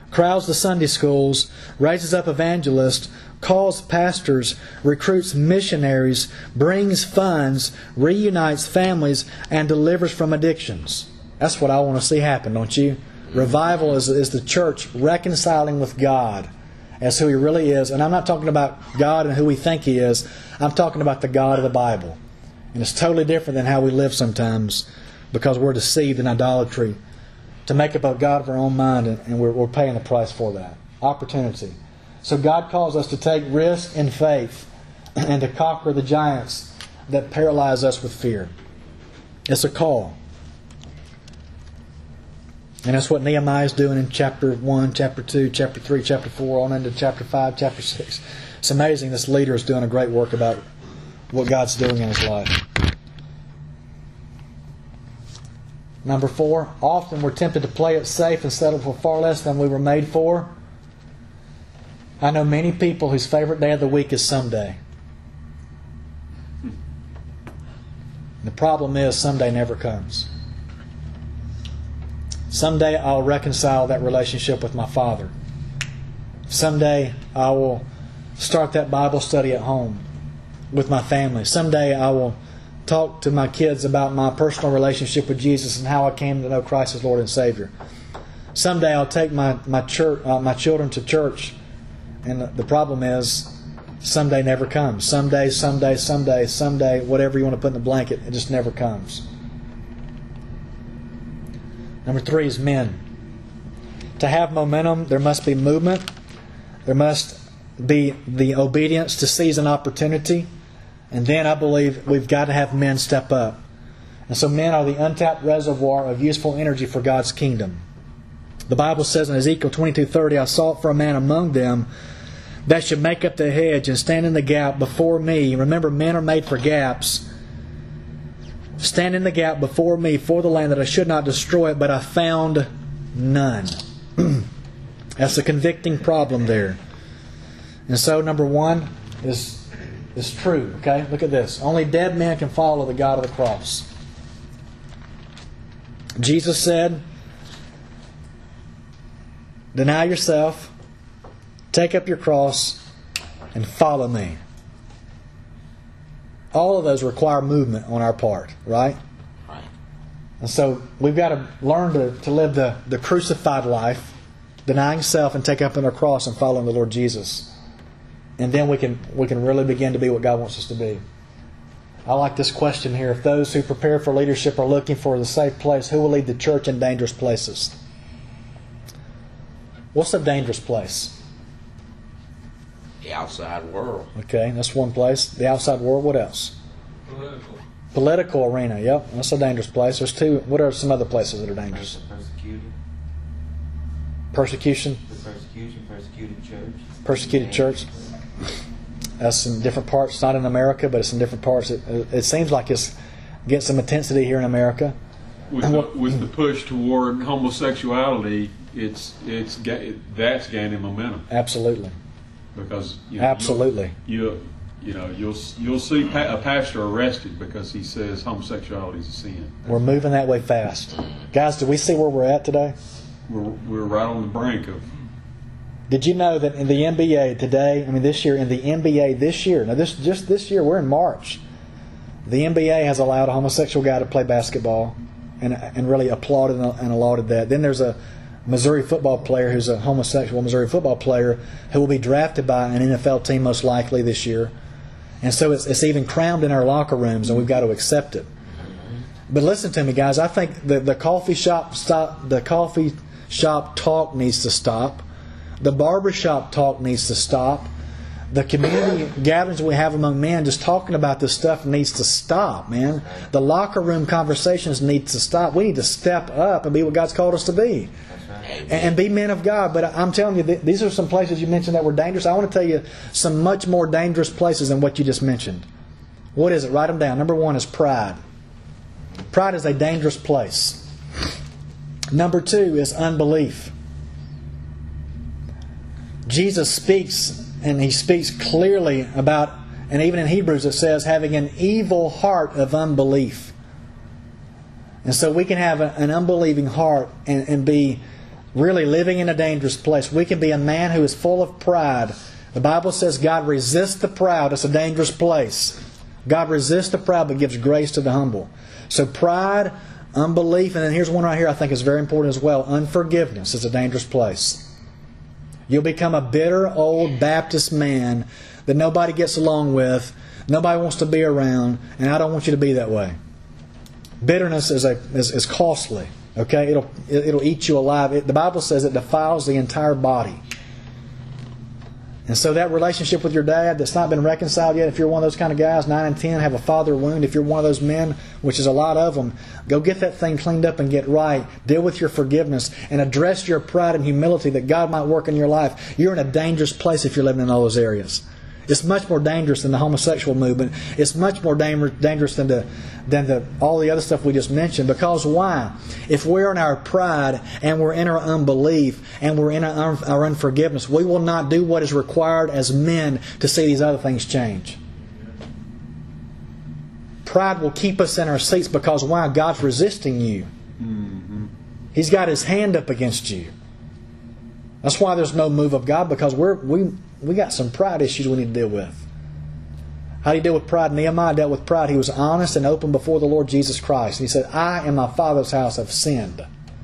Speaker 1: crowds the Sunday schools, raises up evangelists, calls pastors, recruits missionaries, brings funds, reunites families, and delivers from addictions. That's what I want to see happen, don't you? Revival is the church reconciling with God as who He really is. And I'm not talking about God and who we think He is. I'm talking about the God of the Bible. And it's totally different than how we live sometimes, because we're deceived in idolatry to make up a God of our own mind, and we're paying the price for that. Opportunity. So God calls us to take risk in faith and to conquer the giants that paralyze us with fear. It's a call. And that's what Nehemiah is doing in chapter 1, chapter 2, chapter 3, chapter 4, on into chapter 5, chapter 6. It's amazing. This leader is doing a great work about what God's doing in his life. Number 4, often we're tempted to play it safe and settle for far less than we were made for. I know many people whose favorite day of the week is someday. The problem is someday never comes. Someday I'll reconcile that relationship with my Father. Someday I will start that Bible study at home with my family. Someday I will talk to my kids about my personal relationship with Jesus and how I came to know Christ as Lord and Savior. Someday I'll take my children to church. And the problem is, someday never comes. Someday, whatever you want to put in the blanket, it just never comes. Number 3 is men. To have momentum, there must be movement. There must be the obedience to seize an opportunity. And then I believe we've got to have men step up. And so men are the untapped reservoir of useful energy for God's kingdom. The Bible says in Ezekiel 22:30, I sought for a man among them that should make up the hedge and stand in the gap before me. Remember, men are made for gaps. Stand in the gap before me for the land, that I should not destroy it, but I found none. That's a convicting problem there. And so number 1 is true. Okay, look at this. Only dead men can follow the God of the cross. Jesus said, deny yourself, take up your cross, and follow me. All of those require movement on our part, right?
Speaker 2: Right.
Speaker 1: And so we've got to learn to live the crucified life, denying self and take up our cross and following the Lord Jesus. And then we can really begin to be what God wants us to be. I like this question here. If those who prepare for leadership are looking for the safe place, who will lead the church in dangerous places? What's a dangerous place?
Speaker 2: The outside world.
Speaker 1: Okay, that's one place. The outside world. What else? Political arena. Yep, that's a dangerous place. There's 2. What are some other places that are dangerous? Persecution. Persecuted church. Persecuted church. That's in different parts. It's not in America, but it's in different parts. It seems like it's getting some intensity here in America.
Speaker 3: With the push toward homosexuality, that's gaining momentum.
Speaker 1: Absolutely.
Speaker 3: Because
Speaker 1: absolutely,
Speaker 3: you'll see a pastor arrested because he says homosexuality is a sin.
Speaker 1: We're moving that way fast, guys. Do we see where we're at today?
Speaker 3: We're right on the brink of.
Speaker 1: Did you know that in the NBA today? I mean, this year in the NBA this year. Now, this year we're in March. The NBA has allowed a homosexual guy to play basketball, and really applauded and lauded that. Then there's a Missouri football player who's a homosexual Missouri football player who will be drafted by an NFL team most likely this year. And so it's even crammed in our locker rooms, and we've got to accept it. But listen to me, guys. I think the coffee shop talk needs to stop. The barbershop talk needs to stop. The community gatherings we have among men just talking about this stuff needs to stop, man. The locker room conversations need to stop. We need to step up and be what God's called us to be. And be men of God. But I'm telling you, these are some places you mentioned that were dangerous. I want to tell you some much more dangerous places than what you just mentioned. What is it? Write them down. Number 1 is pride. Pride is a dangerous place. Number 2 is unbelief. Jesus speaks, and He speaks clearly about, and even in Hebrews it says, having an evil heart of unbelief. And so we can have an unbelieving heart and be really living in a dangerous place. We can be a man who is full of pride. The Bible says God resists the proud. It's a dangerous place. God resists the proud but gives grace to the humble. So pride, unbelief, and then here's one right here I think is very important as well. Unforgiveness is a dangerous place. You'll become a bitter old Baptist man that nobody gets along with, nobody wants to be around, and I don't want you to be that way. Bitterness is costly. Okay, it'll eat you alive. The Bible says it defiles the entire body. And so that relationship with your dad that's not been reconciled yet, if you're one of those kind of guys, 9 and 10, have a father wound. If you're one of those men, which is a lot of them, go get that thing cleaned up and get right. Deal with your forgiveness and address your pride and humility that God might work in your life. You're in a dangerous place if you're living in all those areas. It's much more dangerous than the homosexual movement. It's much more dangerous than all the other stuff we just mentioned. Because why? If we're in our pride and we're in our unbelief and we're in our unforgiveness, we will not do what is required as men to see these other things change. Pride will keep us in our seats because why? God's resisting you. Mm-hmm. He's got His hand up against you. That's why there's no move of God, because we got some pride issues we need to deal with. How do you deal with pride? Nehemiah dealt with pride. He was honest and open before the Lord Jesus Christ. And he said, I and my Father's house have sinned.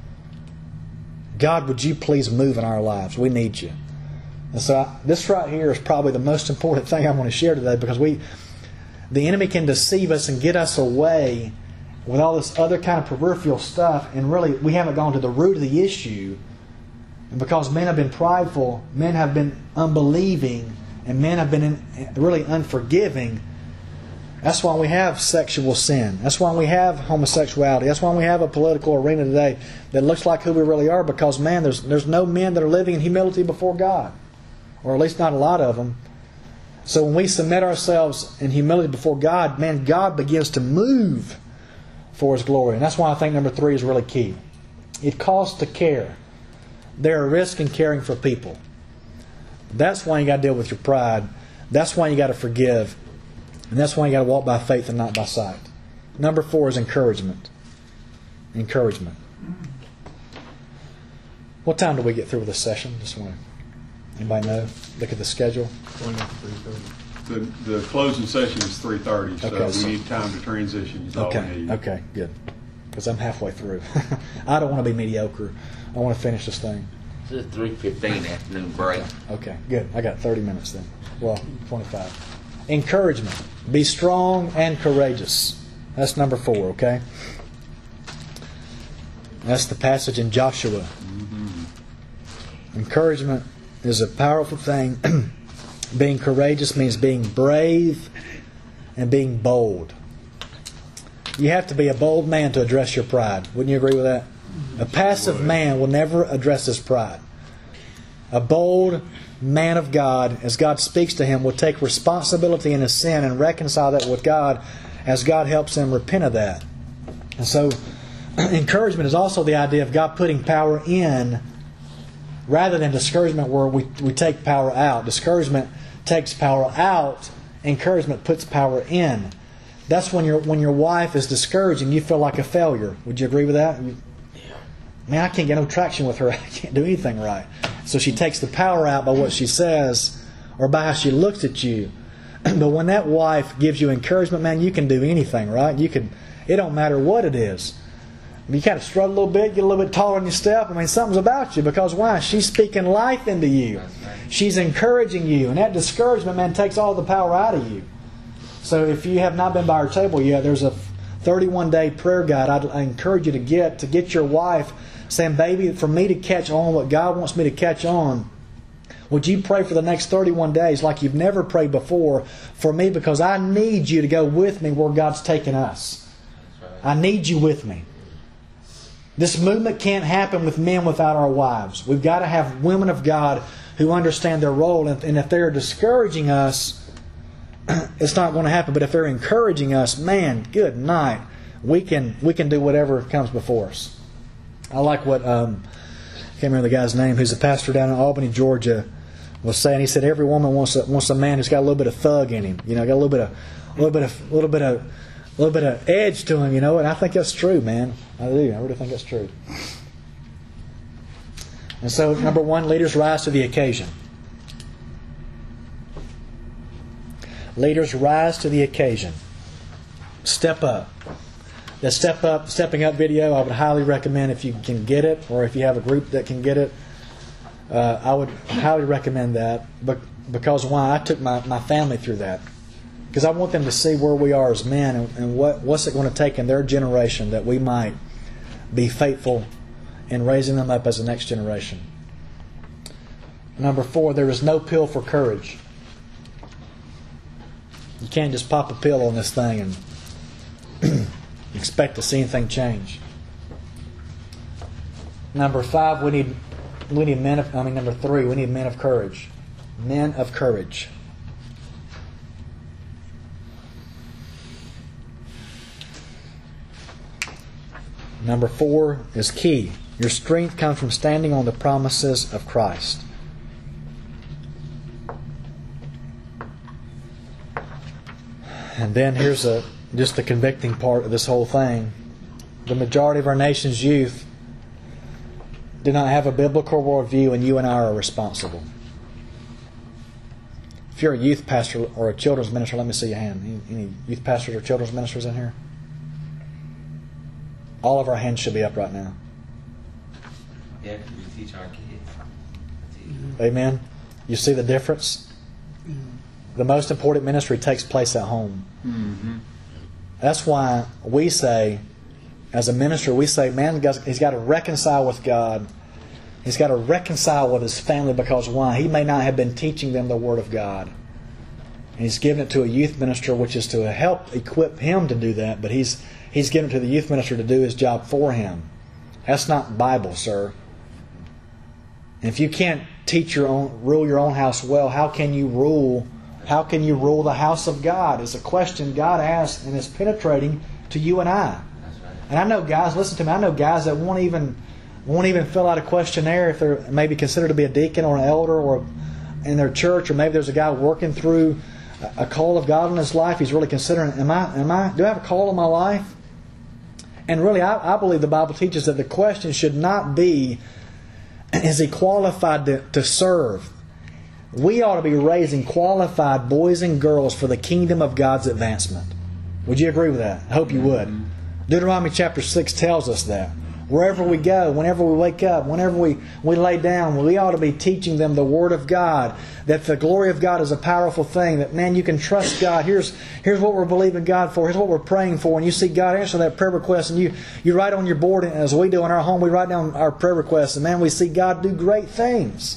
Speaker 1: God, would you please move in our lives? We need you. And so this right here is probably the most important thing I want to share today, because the enemy can deceive us and get us away with all this other kind of peripheral stuff, and really we haven't gone to the root of the issue. And because men have been prideful, men have been unbelieving, and men have been really unforgiving, that's why we have sexual sin. That's why we have homosexuality. That's why we have a political arena today that looks like who we really are, because, man, there's no men that are living in humility before God. Or at least not a lot of them. So when we submit ourselves in humility before God, man, God begins to move for His glory. And that's why I think number 3 is really key. It costs to care. There are risks in caring for people. That's why you got to deal with your pride. That's why you got to forgive. And that's why you got to walk by faith and not by sight. Number 4 is encouragement. Encouragement. What time do we get through with this session? Just want to, anybody know? Look at the schedule.
Speaker 3: The closing session is 3:30, so
Speaker 1: okay,
Speaker 3: we need time to transition. Is all we need.
Speaker 1: Okay, good. Because I'm halfway through. I don't want to be mediocre. I want to finish this thing.
Speaker 2: It's a 3:15 afternoon break.
Speaker 1: Okay, good. I got 30 minutes then. Well, 25. Encouragement. Be strong and courageous. That's number 4, okay? That's the passage in Joshua. Mm-hmm. Encouragement is a powerful thing. Being courageous means being brave and being bold. You have to be a bold man to address your pride. Wouldn't you agree with that? A passive man will never address his pride. A bold man of God, as God speaks to him, will take responsibility in his sin and reconcile that with God as God helps him repent of that. And so, encouragement is also the idea of God putting power in rather than discouragement where we take power out. Discouragement takes power out. Encouragement puts power in. That's when your wife is discouraging, you feel like a failure. Would you agree with that? Man, I can't get no traction with her. I can't do anything right. So she takes the power out by what she says or by how she looks at you. But when that wife gives you encouragement, man, you can do anything, right? It don't matter what it is. You kind of struggle a little bit, get a little bit taller in your step. I mean, something's about you. Because why? She's speaking life into you. She's encouraging you. And that discouragement, man, takes all the power out of you. So if you have not been by our table yet, there's a 31-day prayer guide I encourage you to get your wife, saying, baby, for me to catch on what God wants me to catch on, would you pray for the next 31 days like you've never prayed before for me, because I need you to go with me where God's taking us. I need you with me. This movement can't happen with men without our wives. We've got to have women of God who understand their role, and if they're discouraging us, it's not going to happen. But if they're encouraging us, man, good night. We can do whatever comes before us. I like what I can't remember the guy's name, who's a pastor down in Albany, Georgia, was saying. He said every woman wants a man who's got a little bit of thug in him. You know, got a little bit of edge to him. You know, and I think that's true, man. I do. I really think that's true. And so, number one, leaders rise to the occasion. Leaders rise to the occasion. Step up. The stepping up video, I would highly recommend if you can get it, or if you have a group that can get it. I would highly recommend that. But because why? I took my family through that. Because I want them to see where we are as men and what's it going to take in their generation that we might be faithful in raising them up as the next generation. Number 4, there is no pill for courage. You can't just pop a pill on this thing and expect to see anything change. Number 5, we need men of. Number 3, we need men of courage. Men of courage. Number 4 is key. Your strength comes from standing on the promises of Christ. And then here's just the convicting part of this whole thing. The majority of our nation's youth do not have a biblical worldview, and you and I are responsible. If you're a youth pastor or a children's minister, let me see your hand. Any youth pastors or children's ministers in here? All of our hands should be up right now.
Speaker 4: Yeah, because we teach our kids.
Speaker 1: Amen. You see the difference? The most important ministry takes place at home.
Speaker 3: Mm-hmm.
Speaker 1: That's why we say, as a minister, we say, man, he's got to reconcile with God. He's got to reconcile with his family, because why? He may not have been teaching them the Word of God. And he's given it to a youth minister, which is to help equip him to do that, but he's given it to the youth minister to do his job for him. That's not Bible, sir. And if you can't rule your own house well, how can you rule the house of God? Is a question God asks, and it's penetrating to you and I.
Speaker 4: That's right.
Speaker 1: And I know guys, listen to me, I know guys that won't even fill out a questionnaire if they're maybe considered to be a deacon or an elder or in their church, or maybe there's a guy working through a call of God in his life. He's really considering, do I have a call in my life? And really, I believe the Bible teaches that the question should not be, is he qualified to serve? We ought to be raising qualified boys and girls for the kingdom of God's advancement. Would you agree with that? I hope you would. Deuteronomy chapter 6 tells us that. Wherever we go, whenever we wake up, whenever we lay down, we ought to be teaching them the Word of God, that the glory of God is a powerful thing, that, man, you can trust God. Here's what we're believing God for. Here's what we're praying for. And you see God answer that prayer request, and you write on your board, as we do in our home, we write down our prayer requests, and, man, we see God do great things.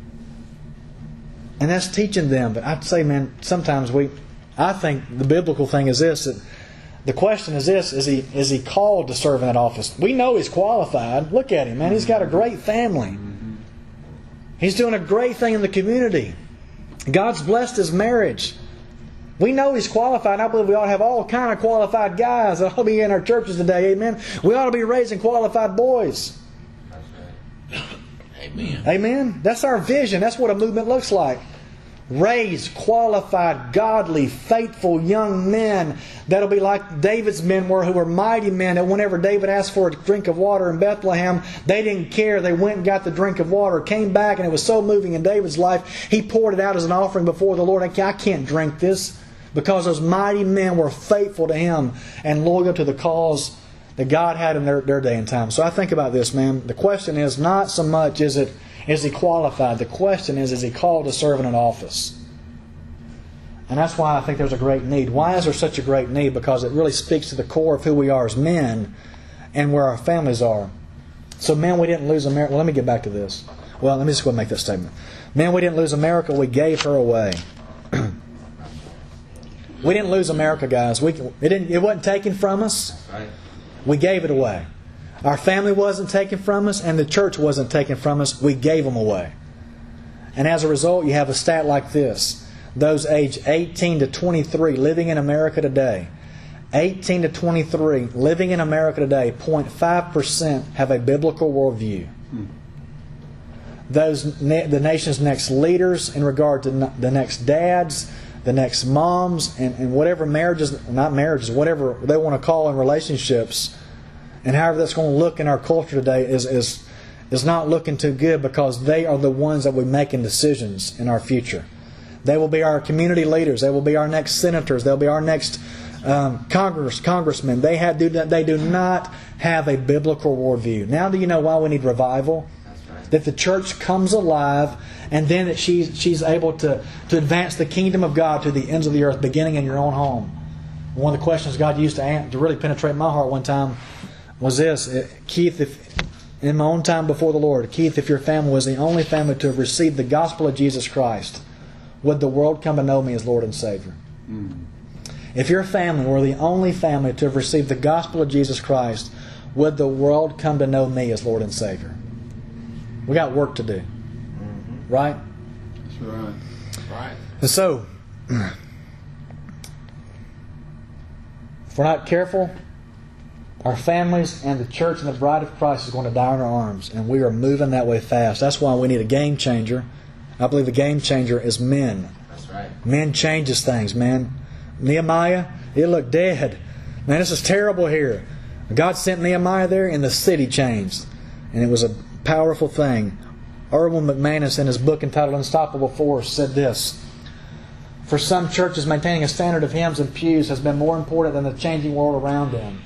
Speaker 1: And that's teaching them. But I'd say, man, sometimes I think the biblical thing is this, that the question is this: is he called to serve in that office? We know he's qualified. Look at him, man. He's got a great family. He's doing a great thing in the community. God's blessed his marriage. We know he's qualified. I believe we ought to have all kind of qualified guys that ought to be in our churches today. Amen. We ought to be raising qualified boys.
Speaker 4: That's right.
Speaker 2: Amen.
Speaker 1: Amen. That's our vision. That's what a movement looks like. Raise qualified, godly, faithful young men that'll be like David's men were, who were mighty men, that whenever David asked for a drink of water in Bethlehem, they didn't care. They went and got the drink of water, came back, and it was so moving in David's life, he poured it out as an offering before the Lord. I can't drink this, because those mighty men were faithful to him and loyal to the cause that God had in their day and time. So I think about this, man. The question is not so much is he qualified? The question is he called to serve in an office? And that's why I think there's a great need. Why is there such a great need? Because it really speaks to the core of who we are as men and where our families are. So, man, we didn't lose America. Well, let me get back to this. Well, let me just go and make this statement. Man, we didn't lose America. We gave her away. We didn't lose America, guys. It wasn't taken from us.
Speaker 4: Right.
Speaker 1: We gave it away. Our family wasn't taken from us, and the church wasn't taken from us. We gave them away. And as a result, you have a stat like this. Those aged 18 to 23 living in America today, 18 to 23 living in America today, 0.5% have a biblical worldview. The nation's next leaders in regard to the next dads, the next moms, and whatever whatever they want to call in relationships, and however that's going to look in our culture today is is not looking too good because they are the ones that will be making decisions in our future. They will be our community leaders. They will be our next senators. They'll be our next congressmen. They do not have a biblical worldview. Now do you know why we need revival? That the church comes alive, and then that she's able to advance the kingdom of God to the ends of the earth, beginning in your own home. One of the questions God used to really penetrate my heart one time was this: Keith, in my own time before the Lord, Keith, if your family was the only family to have received the gospel of Jesus Christ, would the world come to know me as Lord and Savior? Mm. If your family were the only family to have received the gospel of Jesus Christ, would the world come to know me as Lord and Savior? We got work to do. Mm-hmm. Right?
Speaker 3: That's right.
Speaker 2: Right.
Speaker 1: And so, if we're not careful, our families and the church and the bride of Christ is going to die in our arms. And we are moving that way fast. That's why we need a game changer. I believe the game changer is men.
Speaker 4: That's right.
Speaker 1: Men changes things, man. Nehemiah, it looked dead. Man, this is terrible here. God sent Nehemiah there and the city changed. And it was a powerful thing. Erwin McManus, in his book entitled Unstoppable Force, said this: for some churches, maintaining a standard of hymns and pews has been more important than the changing world around them.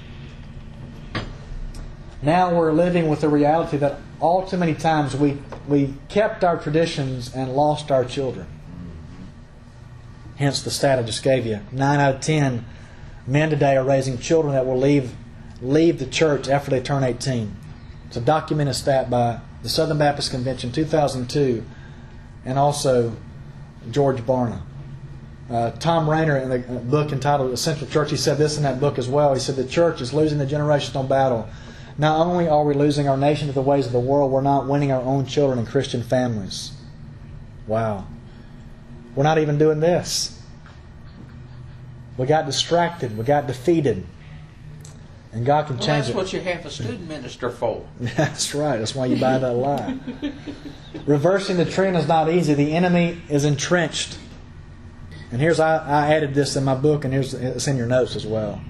Speaker 1: Now we're living with the reality that all too many times we kept our traditions and lost our children. Hence the stat I just gave you. 9 out of 10 men today are raising children that will leave the church after they turn 18. It's a documented stat by the Southern Baptist Convention 2002 and also George Barna. Tom Rainer, in the book entitled Essential Church, he said this in that book as well. He said the church is losing the generational battle. Not only are we losing our nation to the ways of the world, we're not winning our own children in Christian families. Wow. We're not even doing this. We got distracted. We got defeated. And God can change it.
Speaker 2: That's what you have a student minister for.
Speaker 1: That's right. That's why you buy that lie. Reversing the trend is not easy. The enemy is entrenched. And here's, I added this in my book, and it's in your notes as well.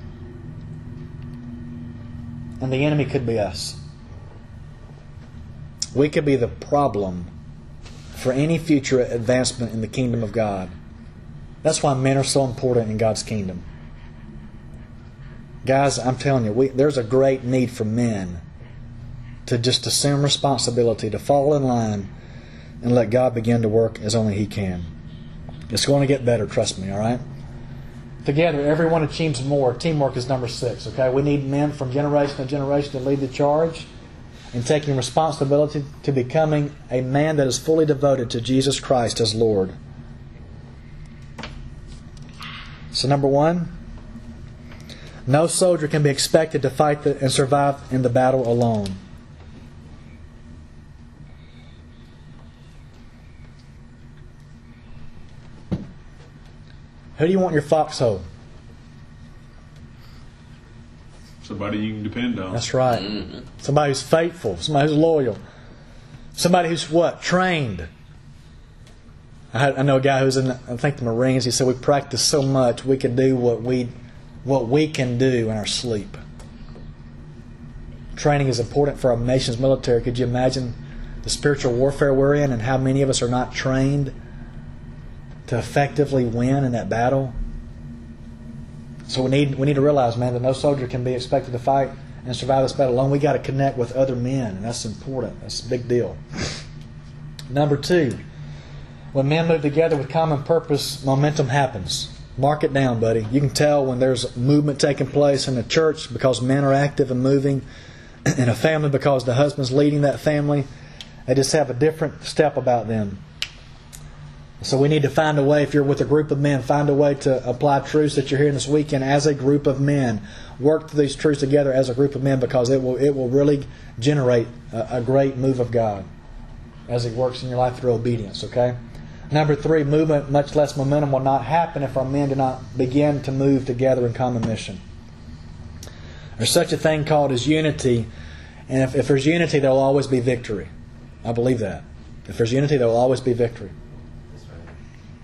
Speaker 1: And the enemy could be us. We could be the problem for any future advancement in the kingdom of God. That's why men are so important in God's kingdom. Guys, I'm telling you, there's a great need for men to just assume responsibility, to fall in line, and let God begin to work as only He can. It's going to get better, trust me, all right? Together, everyone achieves more. Teamwork is number 6, okay? We need men from generation to generation to lead the charge in taking responsibility to becoming a man that is fully devoted to Jesus Christ as Lord. So number 1, no soldier can be expected to fight and survive in the battle alone. Who do you want in your foxhole?
Speaker 3: Somebody you can depend on.
Speaker 1: That's right. Mm-hmm. Somebody who's faithful. Somebody who's loyal. Somebody who's what? Trained. I know a guy who's in, I think, the Marines. He said we practice so much we can do what we can do in our sleep. Training is important for our nation's military. Could you imagine the spiritual warfare we're in and how many of us are not trained to effectively win in that battle? So we need to realize, man, that no soldier can be expected to fight and survive this battle alone. We got to connect with other men, and that's important. That's a big deal. Number 2, when men move together with common purpose, momentum happens. Mark it down, buddy. You can tell when there's movement taking place in a church because men are active and moving, in a family because the husband's leading that family. They just have a different step about them. So we need to find a way, if you're with a group of men, find a way to apply truths that you're hearing this weekend as a group of men. Work through these truths together as a group of men because it will really generate a great move of God as He works in your life through obedience, okay? Number 3, movement, much less momentum, will not happen if our men do not begin to move together in common mission. There's such a thing called as unity, and if there's unity, there will always be victory. I believe that. If there's unity, there will always be victory.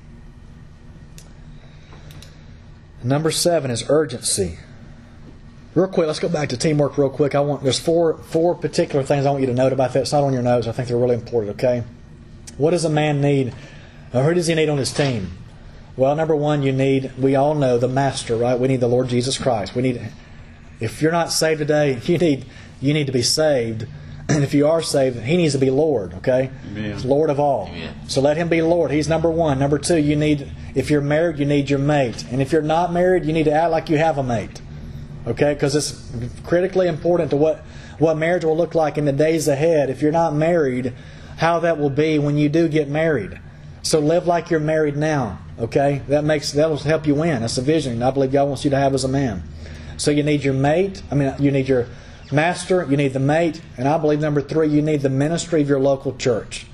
Speaker 1: Number 7 is urgency. Real quick, let's go back to teamwork real quick. There's four particular things I want you to note about that. It's not on your notes. I think they're really important, okay? What does a man need? Or who does he need on his team? Well, number one, we all know the master, right? We need the Lord Jesus Christ. If you're not saved today, you need to be saved. And if you are saved, He needs to be Lord, okay?
Speaker 3: Amen.
Speaker 1: He's Lord of all.
Speaker 2: Amen.
Speaker 1: So let Him be Lord. He's number one. Number two, if you're married, you need your mate. And if you're not married, you need to act like you have a mate. Okay? Because it's critically important to what marriage will look like in the days ahead. If you're not married, how that will be when you do get married. So live like you're married now. Okay? That'll help you win. That's the vision I believe God wants you to have as a man. So you need your mate. You need your master, you need the mate, and I believe number three, you need the ministry of your local church.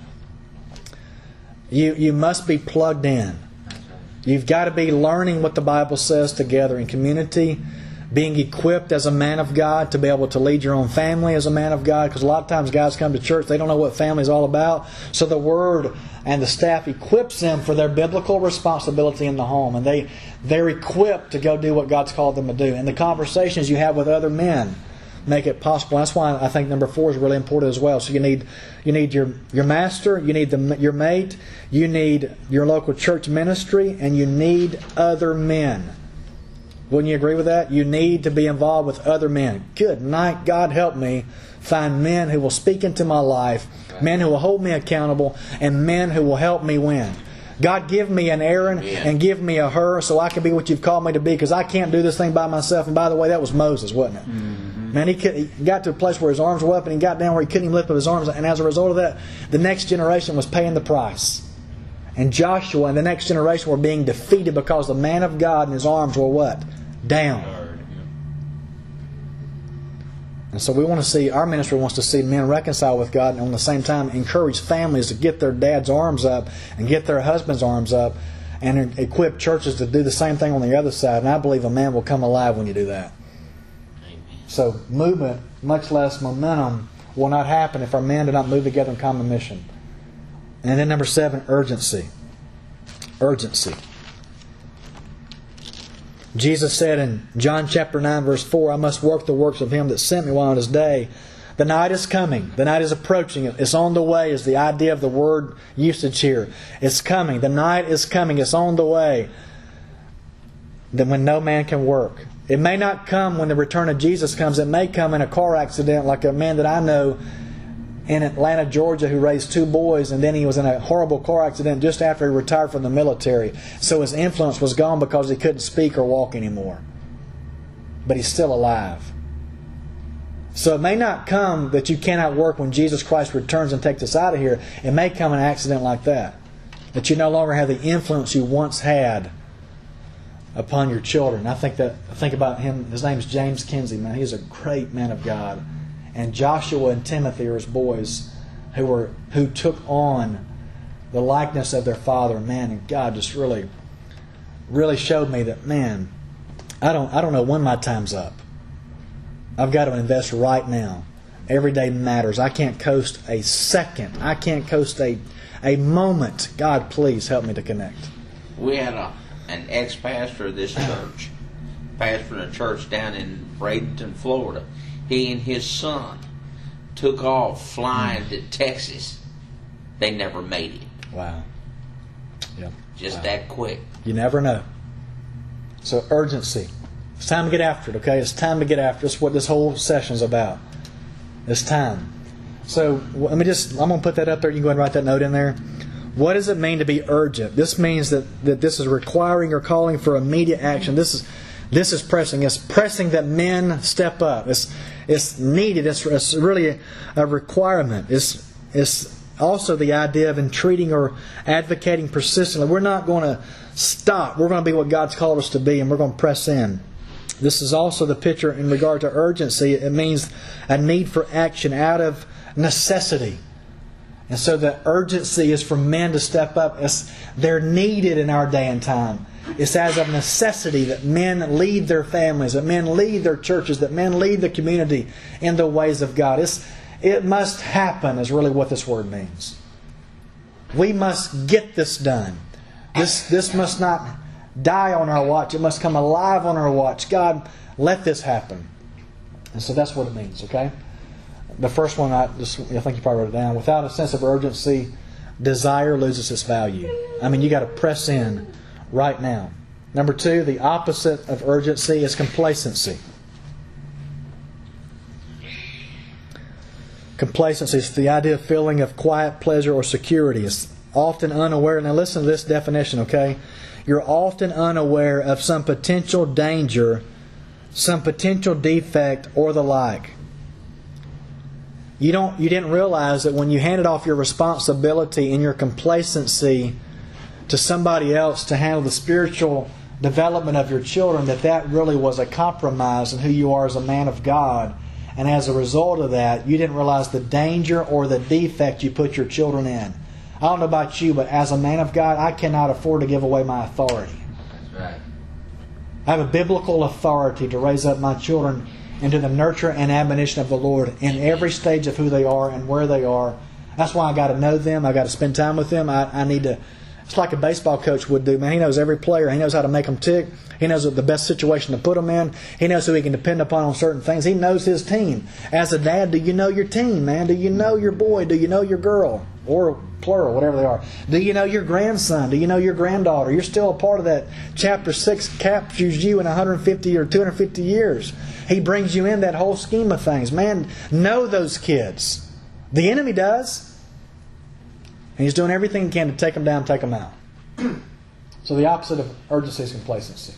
Speaker 1: You must be plugged in. You've got to be learning what the Bible says together in community, being equipped as a man of God to be able to lead your own family as a man of God, because a lot of times guys come to church, they don't know what family is all about, so the Word and the staff equips them for their biblical responsibility in the home, and they're equipped to go do what God's called them to do. And the conversations you have with other men make it possible. That's why I think number 4 is really important as well. So you need your master, you need your mate, you need your local church ministry, and you need other men. Wouldn't you agree with that? You need to be involved with other men. Good night. God help me find men who will speak into my life, men who will hold me accountable, and men who will help me win. God, give me an Aaron and give me a Hur so I can be what You've called me to be, because I can't do this thing by myself. And by the way, that was Moses, wasn't it? Mm-hmm. Man, he got to a place where his arms were up and he got down where he couldn't even lift up his arms. And as a result of that, the next generation was paying the price. And Joshua and the next generation were being defeated because the man of God and his arms were what? Down. And so our ministry wants to see men reconcile with God, and at the same time encourage families to get their dad's arms up and get their husband's arms up, and equip churches to do the same thing on the other side. And I believe a man will come alive when you do that. Amen. So movement, much less momentum, will not happen if our men do not move together in common mission. And then number 7, urgency. Urgency. Jesus said in John chapter 9 verse 4, I must work the works of Him that sent me while it is day. The night is coming. The night is approaching. It's on the way is the idea of the word usage here. It's coming. The night is coming. It's on the way. Then when no man can work. It may not come when the return of Jesus comes. It may come in a car accident, like a man that I know in Atlanta, Georgia, who raised 2 boys, and then he was in a horrible car accident just after he retired from the military. So his influence was gone because he couldn't speak or walk anymore. But he's still alive. So it may not come that you cannot work when Jesus Christ returns and takes us out of here. It may come an accident like that. That you no longer have the influence you once had upon your children. I think about him. His name is James Kinsey, man. He's a great man of God. And Joshua and Timothy are his boys who took on the likeness of their father. Man, and God just really, really showed me that, man, I don't know when my time's up. I've got to invest right now. Every day matters. I can't coast a second. I can't coast a moment. God, please help me to connect.
Speaker 2: We had an ex-pastor of this church, pastoring a church down in Bradenton, Florida. He and his son took off flying to Texas. They never made it.
Speaker 1: Wow. Yeah.
Speaker 2: Just that quick.
Speaker 1: You never know. So urgency. It's time to get after it, okay? It's time to get after it. It's what this whole session's about. It's time. So I'm going to put that up there. You can go ahead and write that note in there. What does it mean to be urgent? This means that this is requiring or calling for immediate action. This is pressing. It's pressing that men step up. It's needed. It's really a requirement. It's also the idea of entreating or advocating persistently. We're not going to stop. We're going to be what God's called us to be, and we're going to press in. This is also the picture in regard to urgency. It means a need for action out of necessity. And so the urgency is for men to step up. They're needed in our day and time. It's as of necessity that men lead their families, that men lead their churches, that men lead the community in the ways of God. It must happen is really what this word means. We must get this done. This must not die on our watch. It must come alive on our watch. God, let this happen. And so that's what it means, okay? The first one, I think you probably wrote it down. Without a sense of urgency, desire loses its value. I mean, you got to press in right now. Number 2, the opposite of urgency is complacency. Complacency is the idea of feeling of quiet pleasure or security. It's often unaware. Now listen to this definition, okay? You're often unaware of some potential danger, some potential defect, or the like. You didn't realize that when you handed off your responsibility in your complacency to somebody else to handle the spiritual development of your children, that really was a compromise in who you are as a man of God. And as a result of that, you didn't realize the danger or the defect you put your children in. I don't know about you, but as a man of God, I cannot afford to give away my authority.
Speaker 4: That's right.
Speaker 1: I have a biblical authority to raise up my children into the nurture and admonition of the Lord in every stage of who they are and where they are. That's why I got to know them. I got to spend time with them. I need to. It's like a baseball coach would do, man. He knows every player. He knows how to make them tick. He knows the best situation to put them in. He knows who he can depend upon on certain things. He knows his team. As a dad, do you know your team, man? Do you know your boy? Do you know your girl? Or plural, whatever they are. Do you know your grandson? Do you know your granddaughter? You're still a part of that. Chapter 6 captures you in 150 or 250 years. He brings you in that whole scheme of things. Man, know those kids. The enemy does. And he's doing everything he can to take them down, take them out. So the opposite of urgency is complacency.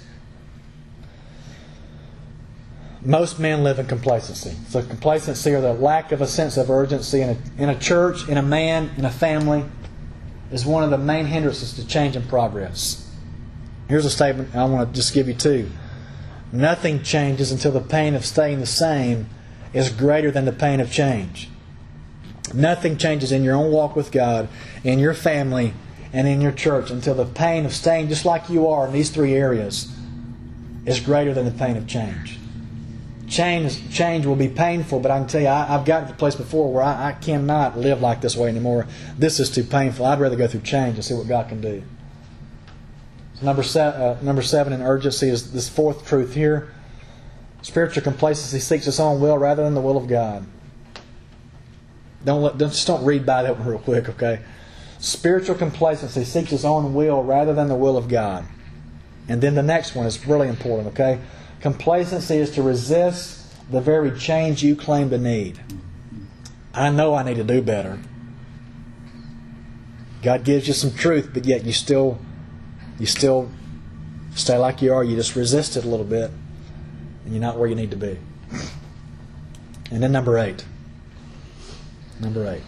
Speaker 1: Most men live in complacency. So complacency, or the lack of a sense of urgency in a church, in a man, in a family, is one of the main hindrances to change and progress. Here's a statement I want to just give you 2. Nothing changes until the pain of staying the same is greater than the pain of change. Nothing changes in your own walk with God, in your family, and in your church until the pain of staying just like you are in these 3 areas is greater than the pain of change. Change will be painful, but I can tell you, I've gotten to the place before where I cannot live like this way anymore. This is too painful. I'd rather go through change and see what God can do. So number 7 in urgency is this 4th truth here. Spiritual complacency seeks its own will rather than the will of God. Don't read by that one real quick, okay? Spiritual complacency seeks its own will rather than the will of God. And then the next one is really important, okay? Complacency is to resist the very change you claim to need. I know I need to do better. God gives you some truth, but yet you still stay like you are. You just resist it a little bit, and you're not where you need to be. And then number 8. Number 8.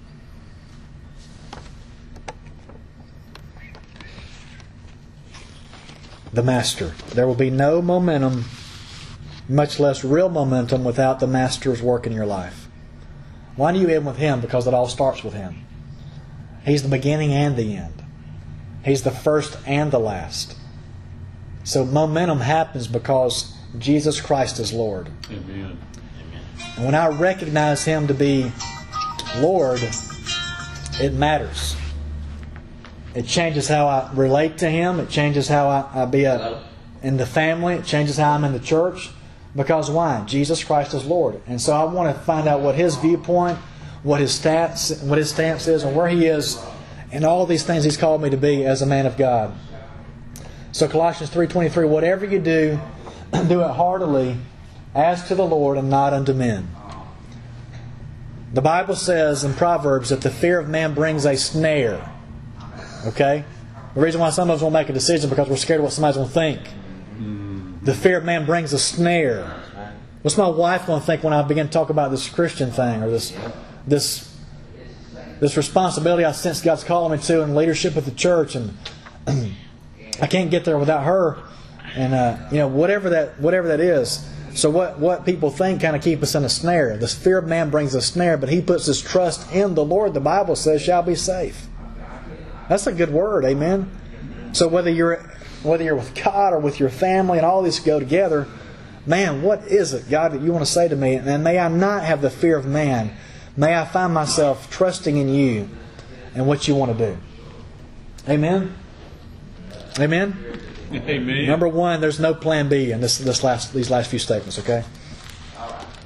Speaker 1: The Master. There will be no momentum, much less real momentum, without the Master's work in your life. Why do you end with Him? Because it all starts with Him. He's the beginning and the end. He's the first and the last. So momentum happens because Jesus Christ is Lord.
Speaker 3: Amen.
Speaker 1: And when I recognize Him to be Lord, it matters. It changes how I relate to Him. It changes how I be in the family. It changes how I'm in the church. Because why? Jesus Christ is Lord. And so I want to find out what His viewpoint, what His stance is, and where He is in all these things He's called me to be as a man of God. So Colossians 3:23, whatever you do, do it heartily as to the Lord and not unto men. The Bible says in Proverbs that the fear of man brings a snare. Okay? The reason why some of us won't make a decision is because we're scared of what somebody's going to think. The fear of man brings a snare. What's my wife going to think when I begin to talk about this Christian thing, or this responsibility I sense God's calling me to in leadership of the church, and I can't get there without her, and whatever that is. So what people think kind of keep us in a snare. The fear of man brings a snare, but he puts his trust in the Lord, the Bible says, shall be safe. That's a good word, amen. So whether you're with God or with your family, and all these go together, man, what is it, God, that you want to say to me? And may I not have the fear of man. May I find myself trusting in you and what you want to do. Amen? Amen?
Speaker 3: Amen.
Speaker 1: Number 1, there's no plan B in these last few statements, okay?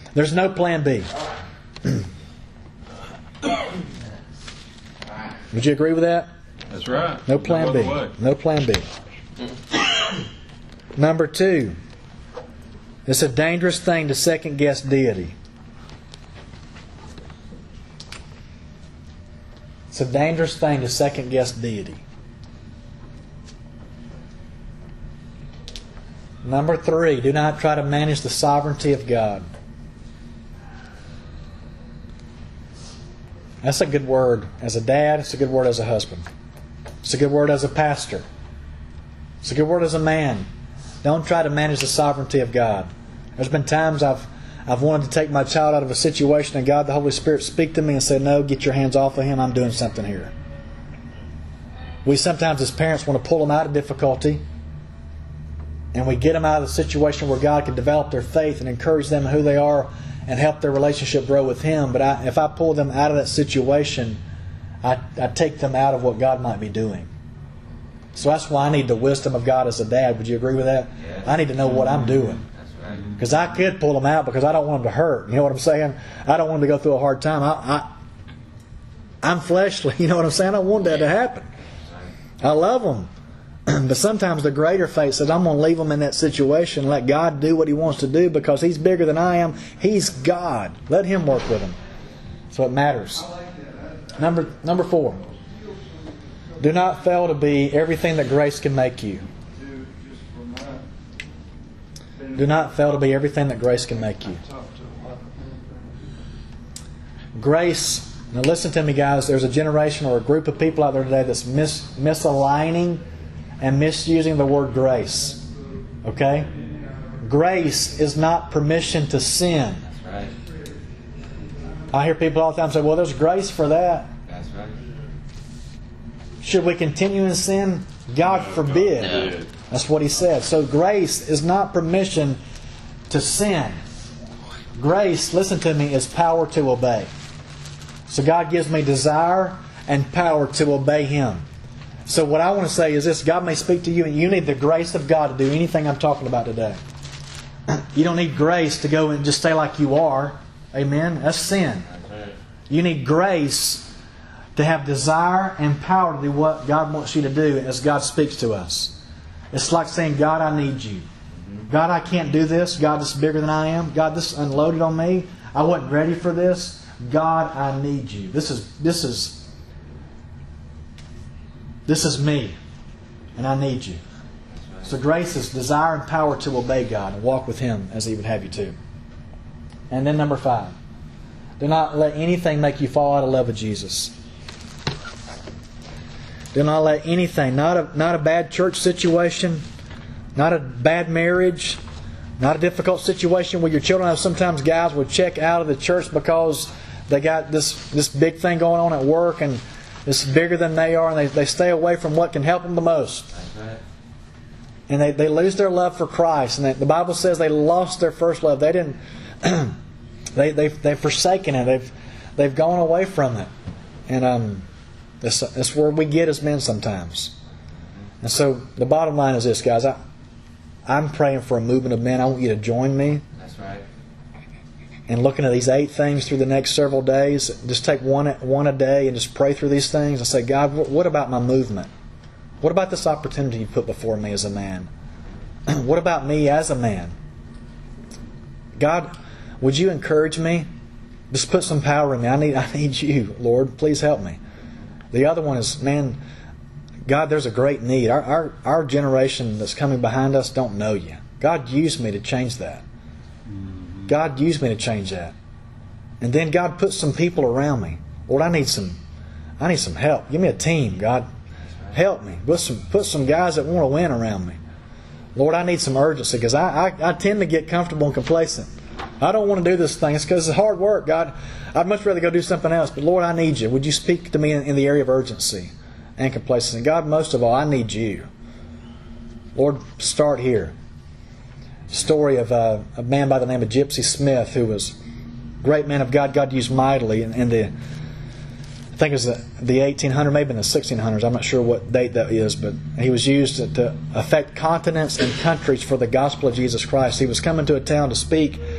Speaker 1: There's no plan B. Would you agree with that?
Speaker 3: That's right.
Speaker 1: No plan B.
Speaker 3: other way.
Speaker 1: No plan B. Number 2. It's a dangerous thing to second guess deity. It's a dangerous thing to second guess deity. Number 3. Do not try to manage the sovereignty of God. That's a good word as a dad. It's a good word as a husband. It's a good word as a pastor. It's a good word as a man. Don't try to manage the sovereignty of God. There's been times I've wanted to take my child out of a situation and God, the Holy Spirit, speak to me and say, no, get your hands off of him. I'm doing something here. We sometimes as parents want to pull them out of difficulty, and we get them out of the situation where God can develop their faith and encourage them in who they are and help their relationship grow with Him. But if I pull them out of that situation, I take them out of what God might be doing. So that's why I need the wisdom of God as a dad. Would you agree with that?
Speaker 4: Yes.
Speaker 1: I need to know what I'm doing.
Speaker 4: That's right.
Speaker 1: Because I could pull them out because I don't want them to hurt. You know what I'm saying? I don't want them to go through a hard time. I'm fleshly. You know what I'm saying? I don't want that to happen. I love them. But sometimes the greater faith says, I'm going to leave them in that situation and let God do what He wants to do because He's bigger than I am. He's God. Let Him work with them. So it matters. Number 4. Do not fail to be everything that grace can make you. Do not fail to be everything that grace can make you. Grace, now listen to me guys, there's a generation or a group of people out there today that's misaligning and misusing the word grace. Okay? Grace is not permission to sin.
Speaker 4: That's right.
Speaker 1: I hear people all the time say, well, there's grace for that.
Speaker 4: That's right.
Speaker 1: Should we continue in sin? God forbid.
Speaker 2: No.
Speaker 1: That's what He said. So grace is not permission to sin. Grace, listen to me, is power to obey. So God gives me desire and power to obey Him. So what I want to say is this: God may speak to you and you need the grace of God to do anything I'm talking about today. You don't need grace to go and just stay like you are. Amen? That's sin.
Speaker 4: That's right.
Speaker 1: You need grace to have desire and power to do what God wants you to do as God speaks to us. It's like saying, God, I need you. God, I can't do this. God, this is bigger than I am. God, this is unloaded on me. I wasn't ready for this. God, I need you. This is me. And I need you. So grace is desire and power to obey God and walk with Him as He would have you to. And then number 5. Do not let anything make you fall out of love with Jesus. Do not let anything, not a bad church situation, not a bad marriage, not a difficult situation where your children have sometimes guys will check out of the church because they got this big thing going on at work and it's bigger than they are, and they stay away from what can help them the most.
Speaker 4: That's right.
Speaker 1: And they lose their love for Christ. And the Bible says they lost their first love. They didn't. They've forsaken it. They've gone away from it. And that's where we get as men sometimes. And so the bottom line is this, guys. I'm praying for a movement of men. I want you to join me.
Speaker 4: That's right.
Speaker 1: And looking at these 8 things through the next several days, just take one a day and just pray through these things and say, God, what about my movement? What about this opportunity you put before me as a man? What about me as a man? God, would you encourage me? Just put some power in me. I need you, Lord. Please help me. The other one is, man, God, there's a great need. Our generation that's coming behind us don't know you. God used me to change that. God used me to change that. And then God put some people around me. Lord, I need some help. Give me a team, God. Help me. Put some guys that want to win around me. Lord, I need some urgency because I tend to get comfortable and complacent. I don't want to do this thing. It's because it's hard work, God. I'd much rather go do something else. But Lord, I need you. Would you speak to me in the area of urgency and complacency? God, most of all, I need you. Lord, start here. Story of a man by the name of Gypsy Smith, who was a great man of God. God used mightily in the, I think it was the 1800s, maybe in the 1600s. I'm not sure what date that is, but he was used to affect continents and countries for the gospel of Jesus Christ. He was coming to a town to speak,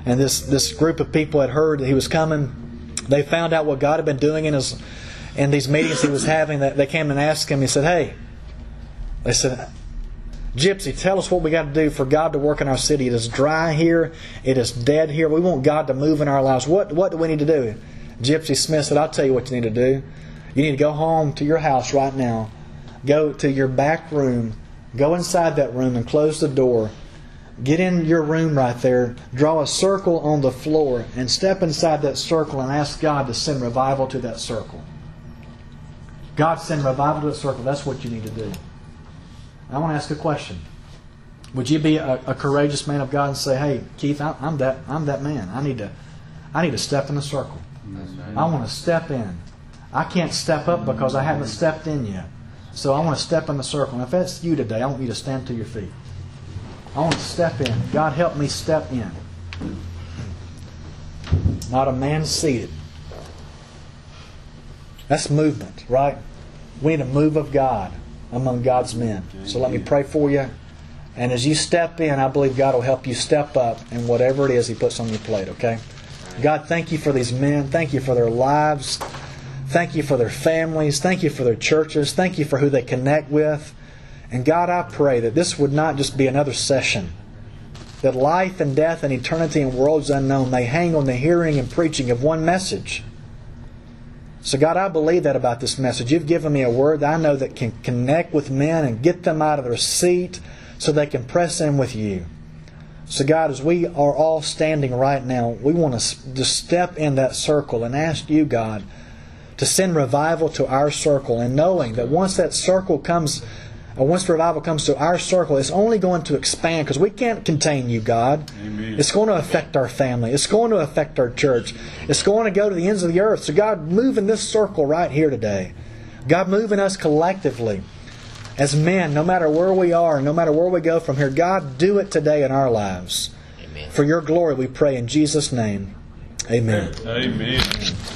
Speaker 1: And this group of people had heard that he was coming. They found out what God had been doing in these meetings he was having. That they came and asked him. He said, "Hey," they said, "Gypsy, tell us what we got to do for God to work in our city. It is dry here. It is dead here. We want God to move in our lives. What do we need to do?" Gypsy Smith said, "I'll tell you what you need to do. You need to go home to your house right now. Go to your back room. Go inside that room and close the door. Get in your room right there. Draw a circle on the floor and step inside that circle and ask God to send revival to that circle. God, send revival to that circle. That's what you need to do." I want to ask a question. Would you be a courageous man of God and say, "Hey, Keith, I'm that man. I need to step in the circle.
Speaker 4: That's right.
Speaker 1: I want to step in. I can't step up because I haven't stepped in yet. So I want to step in the circle." And if that's you today, I want you to stand to your feet. I want to step in. God, help me step in. Not a man seated. That's movement, right? We need a move of God among God's men. So let me pray for you. And as you step in, I believe God will help you step up in whatever it is He puts on your plate, okay? God, thank you for these men. Thank you for their lives. Thank you for their families. Thank you for their churches. Thank you for who they connect with. And God, I pray that this would not just be another session. That life and death and eternity and worlds unknown may hang on the hearing and preaching of one message. So God, I believe that about this message. You've given me a word that I know that can connect with men and get them out of their seat so they can press in with you. So God, as we are all standing right now, we want to just step in that circle and ask you, God, to send revival to our circle, and knowing that once that circle comes, or once revival comes to our circle, it's only going to expand because we can't contain you, God.
Speaker 3: Amen.
Speaker 1: It's going to affect our family. It's going to affect our church. It's going to go to the ends of the earth. So God, move in this circle right here today. God, move in us collectively. As men, no matter where we are, no matter where we go from here, God, do it today in our lives.
Speaker 2: Amen.
Speaker 1: For your glory we pray in Jesus' name. Amen.
Speaker 3: Amen.